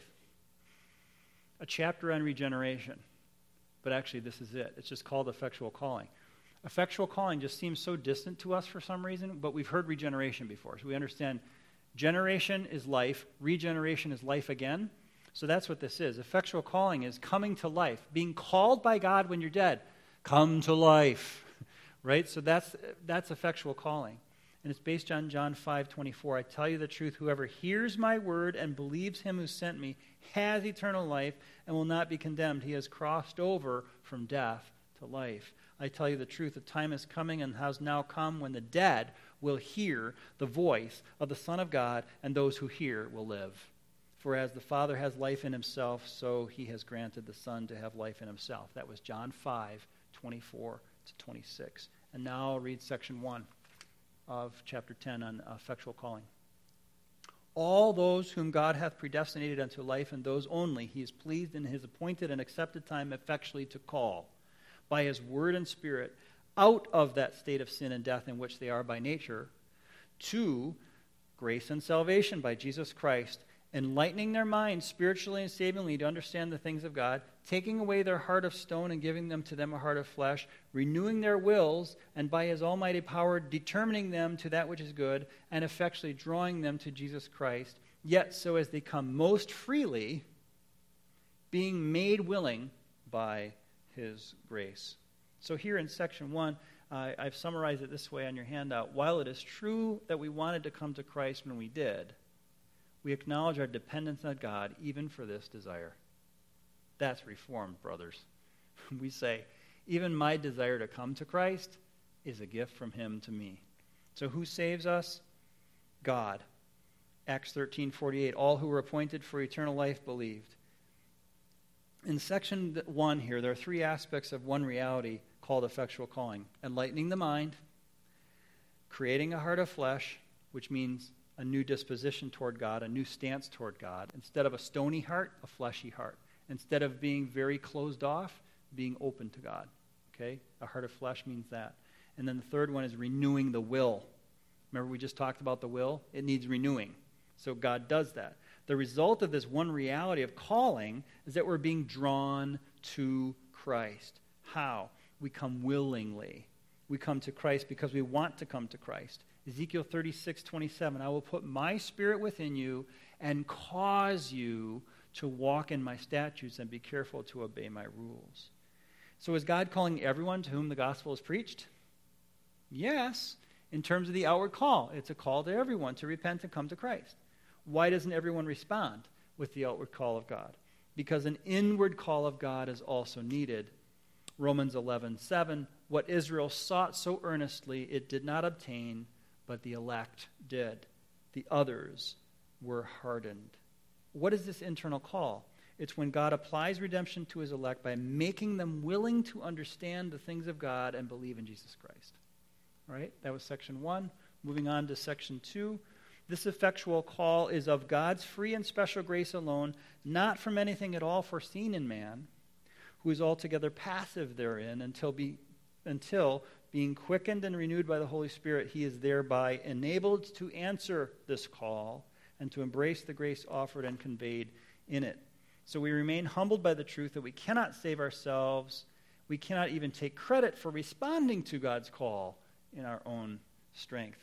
A chapter on regeneration. But actually, this is it. It's just called effectual calling. Effectual calling just seems so distant to us for some reason, but we've heard regeneration before. So we understand generation is life, regeneration is life again. So that's what this is. Effectual calling is coming to life, being called by God when you're dead. Come to life, right? So that's that's effectual calling. And it's based on John five twenty-four. I tell you the truth, whoever hears my word and believes him who sent me has eternal life and will not be condemned. He has crossed over from death to life. I tell you the truth, the time is coming and has now come when the dead will hear the voice of the Son of God, and those who hear will live. For as the Father has life in himself, so he has granted the Son to have life in himself. That was John five twenty-four to twenty-six. And now I'll read section one of chapter ten on effectual calling. All those whom God hath predestinated unto life, and those only he is pleased in his appointed and accepted time effectually to call, by his word and Spirit, out of that state of sin and death in which they are by nature, to grace and salvation by Jesus Christ, enlightening their minds spiritually and savingly to understand the things of God, taking away their heart of stone and giving them to them a heart of flesh, renewing their wills, and by his almighty power determining them to that which is good, and effectually drawing them to Jesus Christ, yet so as they come most freely, being made willing by his grace. So here in section one, uh, I've summarized it this way on your handout. While it is true that we wanted to come to Christ when we did, we acknowledge our dependence on God even for this desire. That's Reformed, brothers. We say, even my desire to come to Christ is a gift from him to me. So who saves us? God. Acts thirteen forty-eight, all who were appointed for eternal life believed. In section one here, there are three aspects of one reality called effectual calling. Enlightening the mind, creating a heart of flesh, which means a new disposition toward God, a new stance toward God. Instead of a stony heart, a fleshy heart. Instead of being very closed off, being open to God. Okay? A heart of flesh means that. And then the third one is renewing the will. Remember we just talked about the will? It needs renewing. So God does that. The result of this one reality of calling is that we're being drawn to Christ. How? We come willingly. We come to Christ because we want to come to Christ. Ezekiel thirty-six twenty-seven, I will put my spirit within you and cause you to walk in my statutes and be careful to obey my rules. So is God calling everyone to whom the gospel is preached? Yes, in terms of the outward call. It's a call to everyone to repent and come to Christ. Why doesn't everyone respond with the outward call of God? Because an inward call of God is also needed. Romans eleven seven, what Israel sought so earnestly, it did not obtain, but the elect did. The others were hardened. What is this internal call? It's when God applies redemption to his elect by making them willing to understand the things of God and believe in Jesus Christ. All right? That was section one. Moving on to section two. This effectual call is of God's free and special grace alone, not from anything at all foreseen in man, who is altogether passive therein until, be, until being quickened and renewed by the Holy Spirit, he is thereby enabled to answer this call and to embrace the grace offered and conveyed in it. So we remain humbled by the truth that we cannot save ourselves. We cannot even take credit for responding to God's call in our own strength.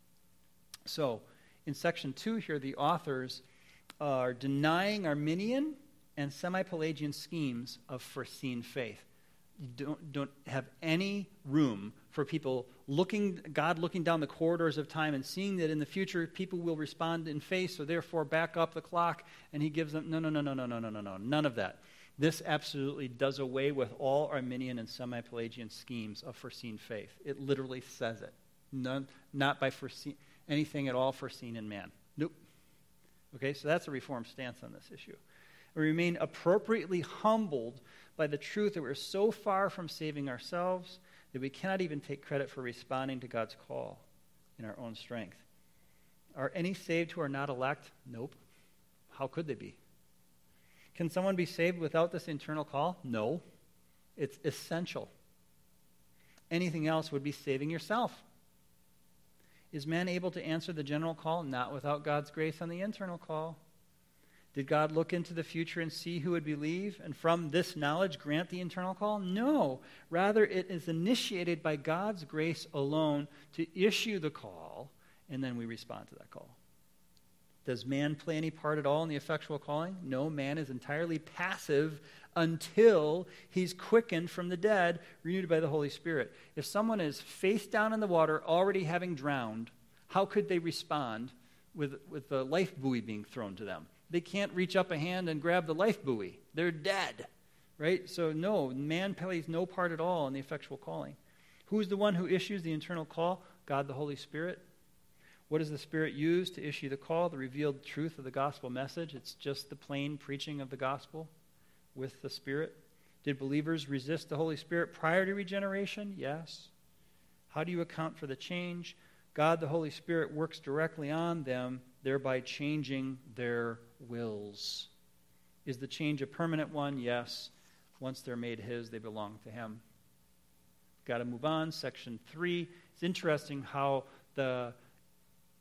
So, in section two here, the authors are denying Arminian and semi-Pelagian schemes of foreseen faith. You don't, don't have any room for people looking, God looking down the corridors of time and seeing that in the future people will respond in faith, so therefore back up the clock, and he gives them, no, no, no, no, no, no, no, no, no, none of that. This absolutely does away with all Arminian and semi-Pelagian schemes of foreseen faith. It literally says it. None, not by foreseen, anything at all foreseen in man. Nope. Okay, so that's a Reformed stance on this issue. We remain appropriately humbled by the truth that we're so far from saving ourselves that we cannot even take credit for responding to God's call in our own strength. Are any saved who are not elect? Nope. How could they be? Can someone be saved without this internal call? No. It's essential. Anything else would be saving yourself. Is man able to answer the general call? Not without God's grace on the internal call. Did God look into the future and see who would believe, and from this knowledge grant the internal call? No. Rather, it is initiated by God's grace alone to issue the call, and then we respond to that call. Does man play any part at all in the effectual calling? No, man is entirely passive until he's quickened from the dead, renewed by the Holy Spirit. If someone is face down in the water, already having drowned, how could they respond with, with the life buoy being thrown to them? They can't reach up a hand and grab the life buoy. They're dead, right? So no, man plays no part at all in the effectual calling. Who's the one who issues the internal call? God the Holy Spirit. What does the Spirit use to issue the call? The revealed truth of the gospel message. It's just the plain preaching of the gospel with the Spirit. Did believers resist the Holy Spirit prior to regeneration? Yes. How do you account for the change? God the Holy Spirit works directly on them, thereby changing their wills. Is the change a permanent one? Yes. Once they're made his, they belong to him. Got to move on. Section three. It's interesting how the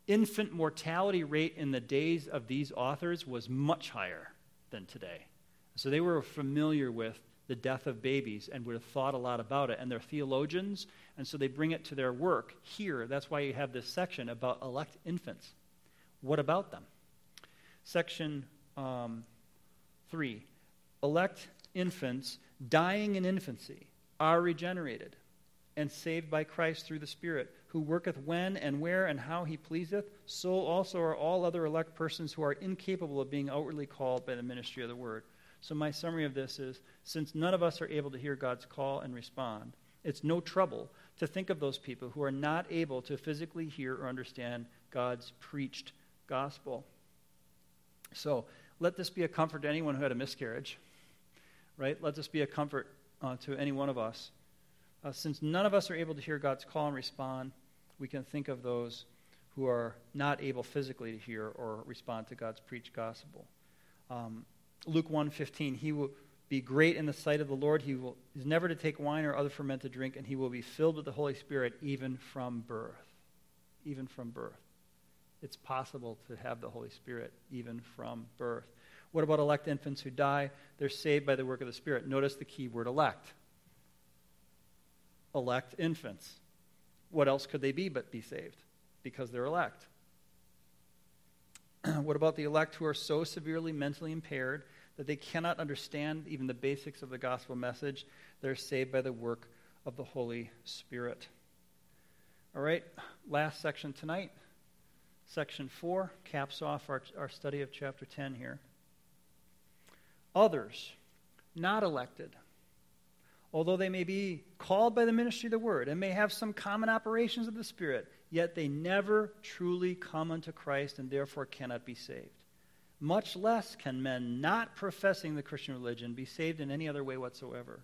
infant mortality rate in the days of these authors was much higher than today. So they were familiar with the death of babies and would have thought a lot about it. And they're theologians, and so they bring it to their work here. That's why you have this section about elect infants. What about them? Section um, three. Elect infants dying in infancy are regenerated and saved by Christ through the Spirit, who worketh when and where and how he pleaseth. So also are all other elect persons who are incapable of being outwardly called by the ministry of the word. So my summary of this is, since none of us are able to hear God's call and respond, it's no trouble to think of those people who are not able to physically hear or understand God's preached gospel. So let this be a comfort to anyone who had a miscarriage, right? Let this be a comfort uh, to any one of us. Uh, since none of us are able to hear God's call and respond, we can think of those who are not able physically to hear or respond to God's preached gospel. Um, Luke one fifteen, he will be great in the sight of the Lord. He will is never to take wine or other fermented drink, and he will be filled with the Holy Spirit even from birth. Even from birth. It's possible to have the Holy Spirit even from birth. What about elect infants who die? They're saved by the work of the Spirit. Notice the key word elect. Elect infants. What else could they be but be saved? Because they're elect. What about the elect who are so severely mentally impaired that they cannot understand even the basics of the gospel message? They're saved by the work of the Holy Spirit. All right, last section tonight. Section four caps off our, our study of chapter ten here. Others, not elected, although they may be called by the ministry of the word and may have some common operations of the Spirit, yet they never truly come unto Christ and therefore cannot be saved. Much less can men not professing the Christian religion be saved in any other way whatsoever.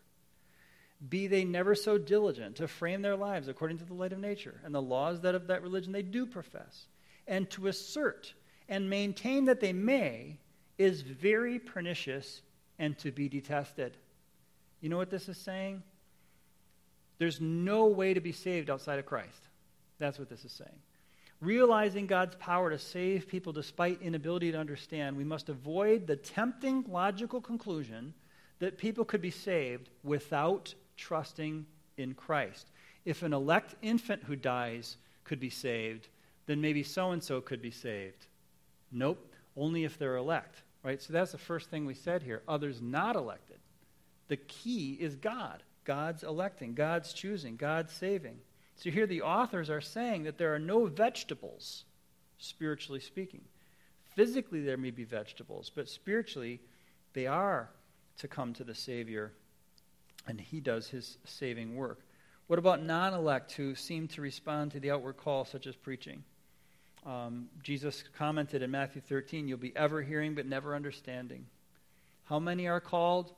Be they never so diligent to frame their lives according to the light of nature and the laws that of that religion they do profess, and to assert and maintain that they may, is very pernicious and to be detested. You know what this is saying? There's no way to be saved outside of Christ. That's what this is saying. Realizing God's power to save people despite inability to understand, we must avoid the tempting logical conclusion that people could be saved without trusting in Christ. If an elect infant who dies could be saved, then maybe so-and-so could be saved. Nope, only if they're elect, right? So that's the first thing we said here. Others not elected. The key is God. God's electing, God's choosing, God's saving. So here the authors are saying that there are no vegetables, spiritually speaking. Physically there may be vegetables, but spiritually they are to come to the Savior, and he does his saving work. What about non-elect who seem to respond to the outward call, such as preaching? Um, Jesus commented in Matthew thirteen, you'll be ever hearing but never understanding. How many are called?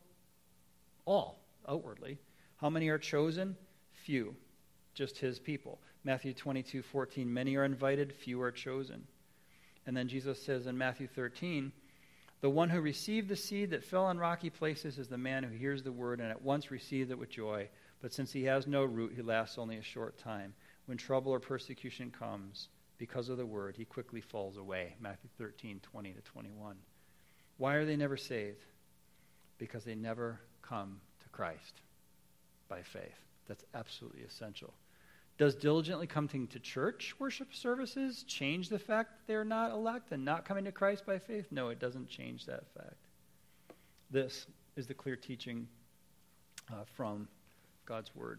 All, outwardly. How many are chosen? Few, just his people. Matthew twenty-two fourteen, many are invited, few are chosen. And then Jesus says in Matthew thirteen, the one who received the seed that fell on rocky places is the man who hears the word and at once receives it with joy. But since he has no root, he lasts only a short time. When trouble or persecution comes because of the word, he quickly falls away. Matthew thirteen twenty to twenty-one. Why are they never saved? Because they never come to Christ by faith. That's absolutely essential. Does diligently coming to church worship services change the fact that they're not elect and not coming to Christ by faith? No, it doesn't change that fact. This is the clear teaching uh, from God's word.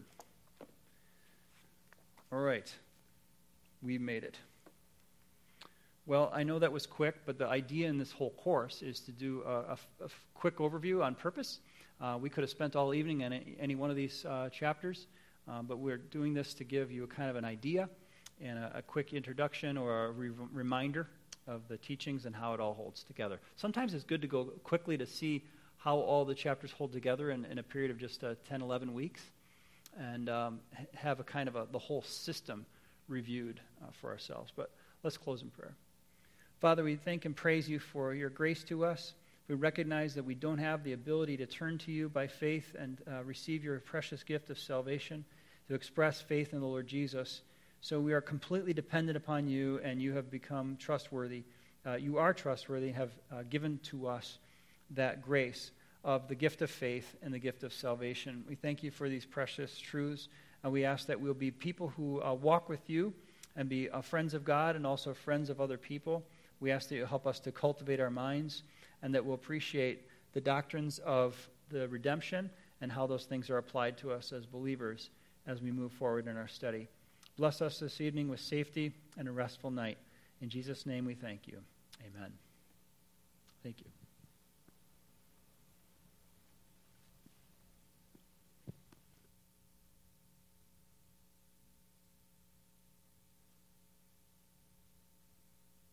All right. We made it. Well, I know that was quick, but the idea in this whole course is to do a, a, a quick overview on purpose. Uh, we could have spent all evening on any, any one of these uh, chapters, uh, but we're doing this to give you a kind of an idea and a, a quick introduction or a re- reminder of the teachings and how it all holds together. Sometimes it's good to go quickly to see how all the chapters hold together in, in a period of just uh, ten, eleven weeks and um, have a kind of a, the whole system reviewed uh, for ourselves. But let's close in prayer. Father, we thank and praise you for your grace to us. We recognize that we don't have the ability to turn to you by faith and uh, receive your precious gift of salvation, to express faith in the Lord Jesus. So we are completely dependent upon you, and you have become trustworthy. Uh, you are trustworthy and have uh, given to us that grace of the gift of faith and the gift of salvation. We thank you for these precious truths, and we ask that we'll be people who uh, walk with you and be uh, friends of God and also friends of other people. We ask that you help us to cultivate our minds and that we'll appreciate the doctrines of the redemption and how those things are applied to us as believers as we move forward in our study. Bless us this evening with safety and a restful night. In Jesus' name we thank you. Amen. Thank you.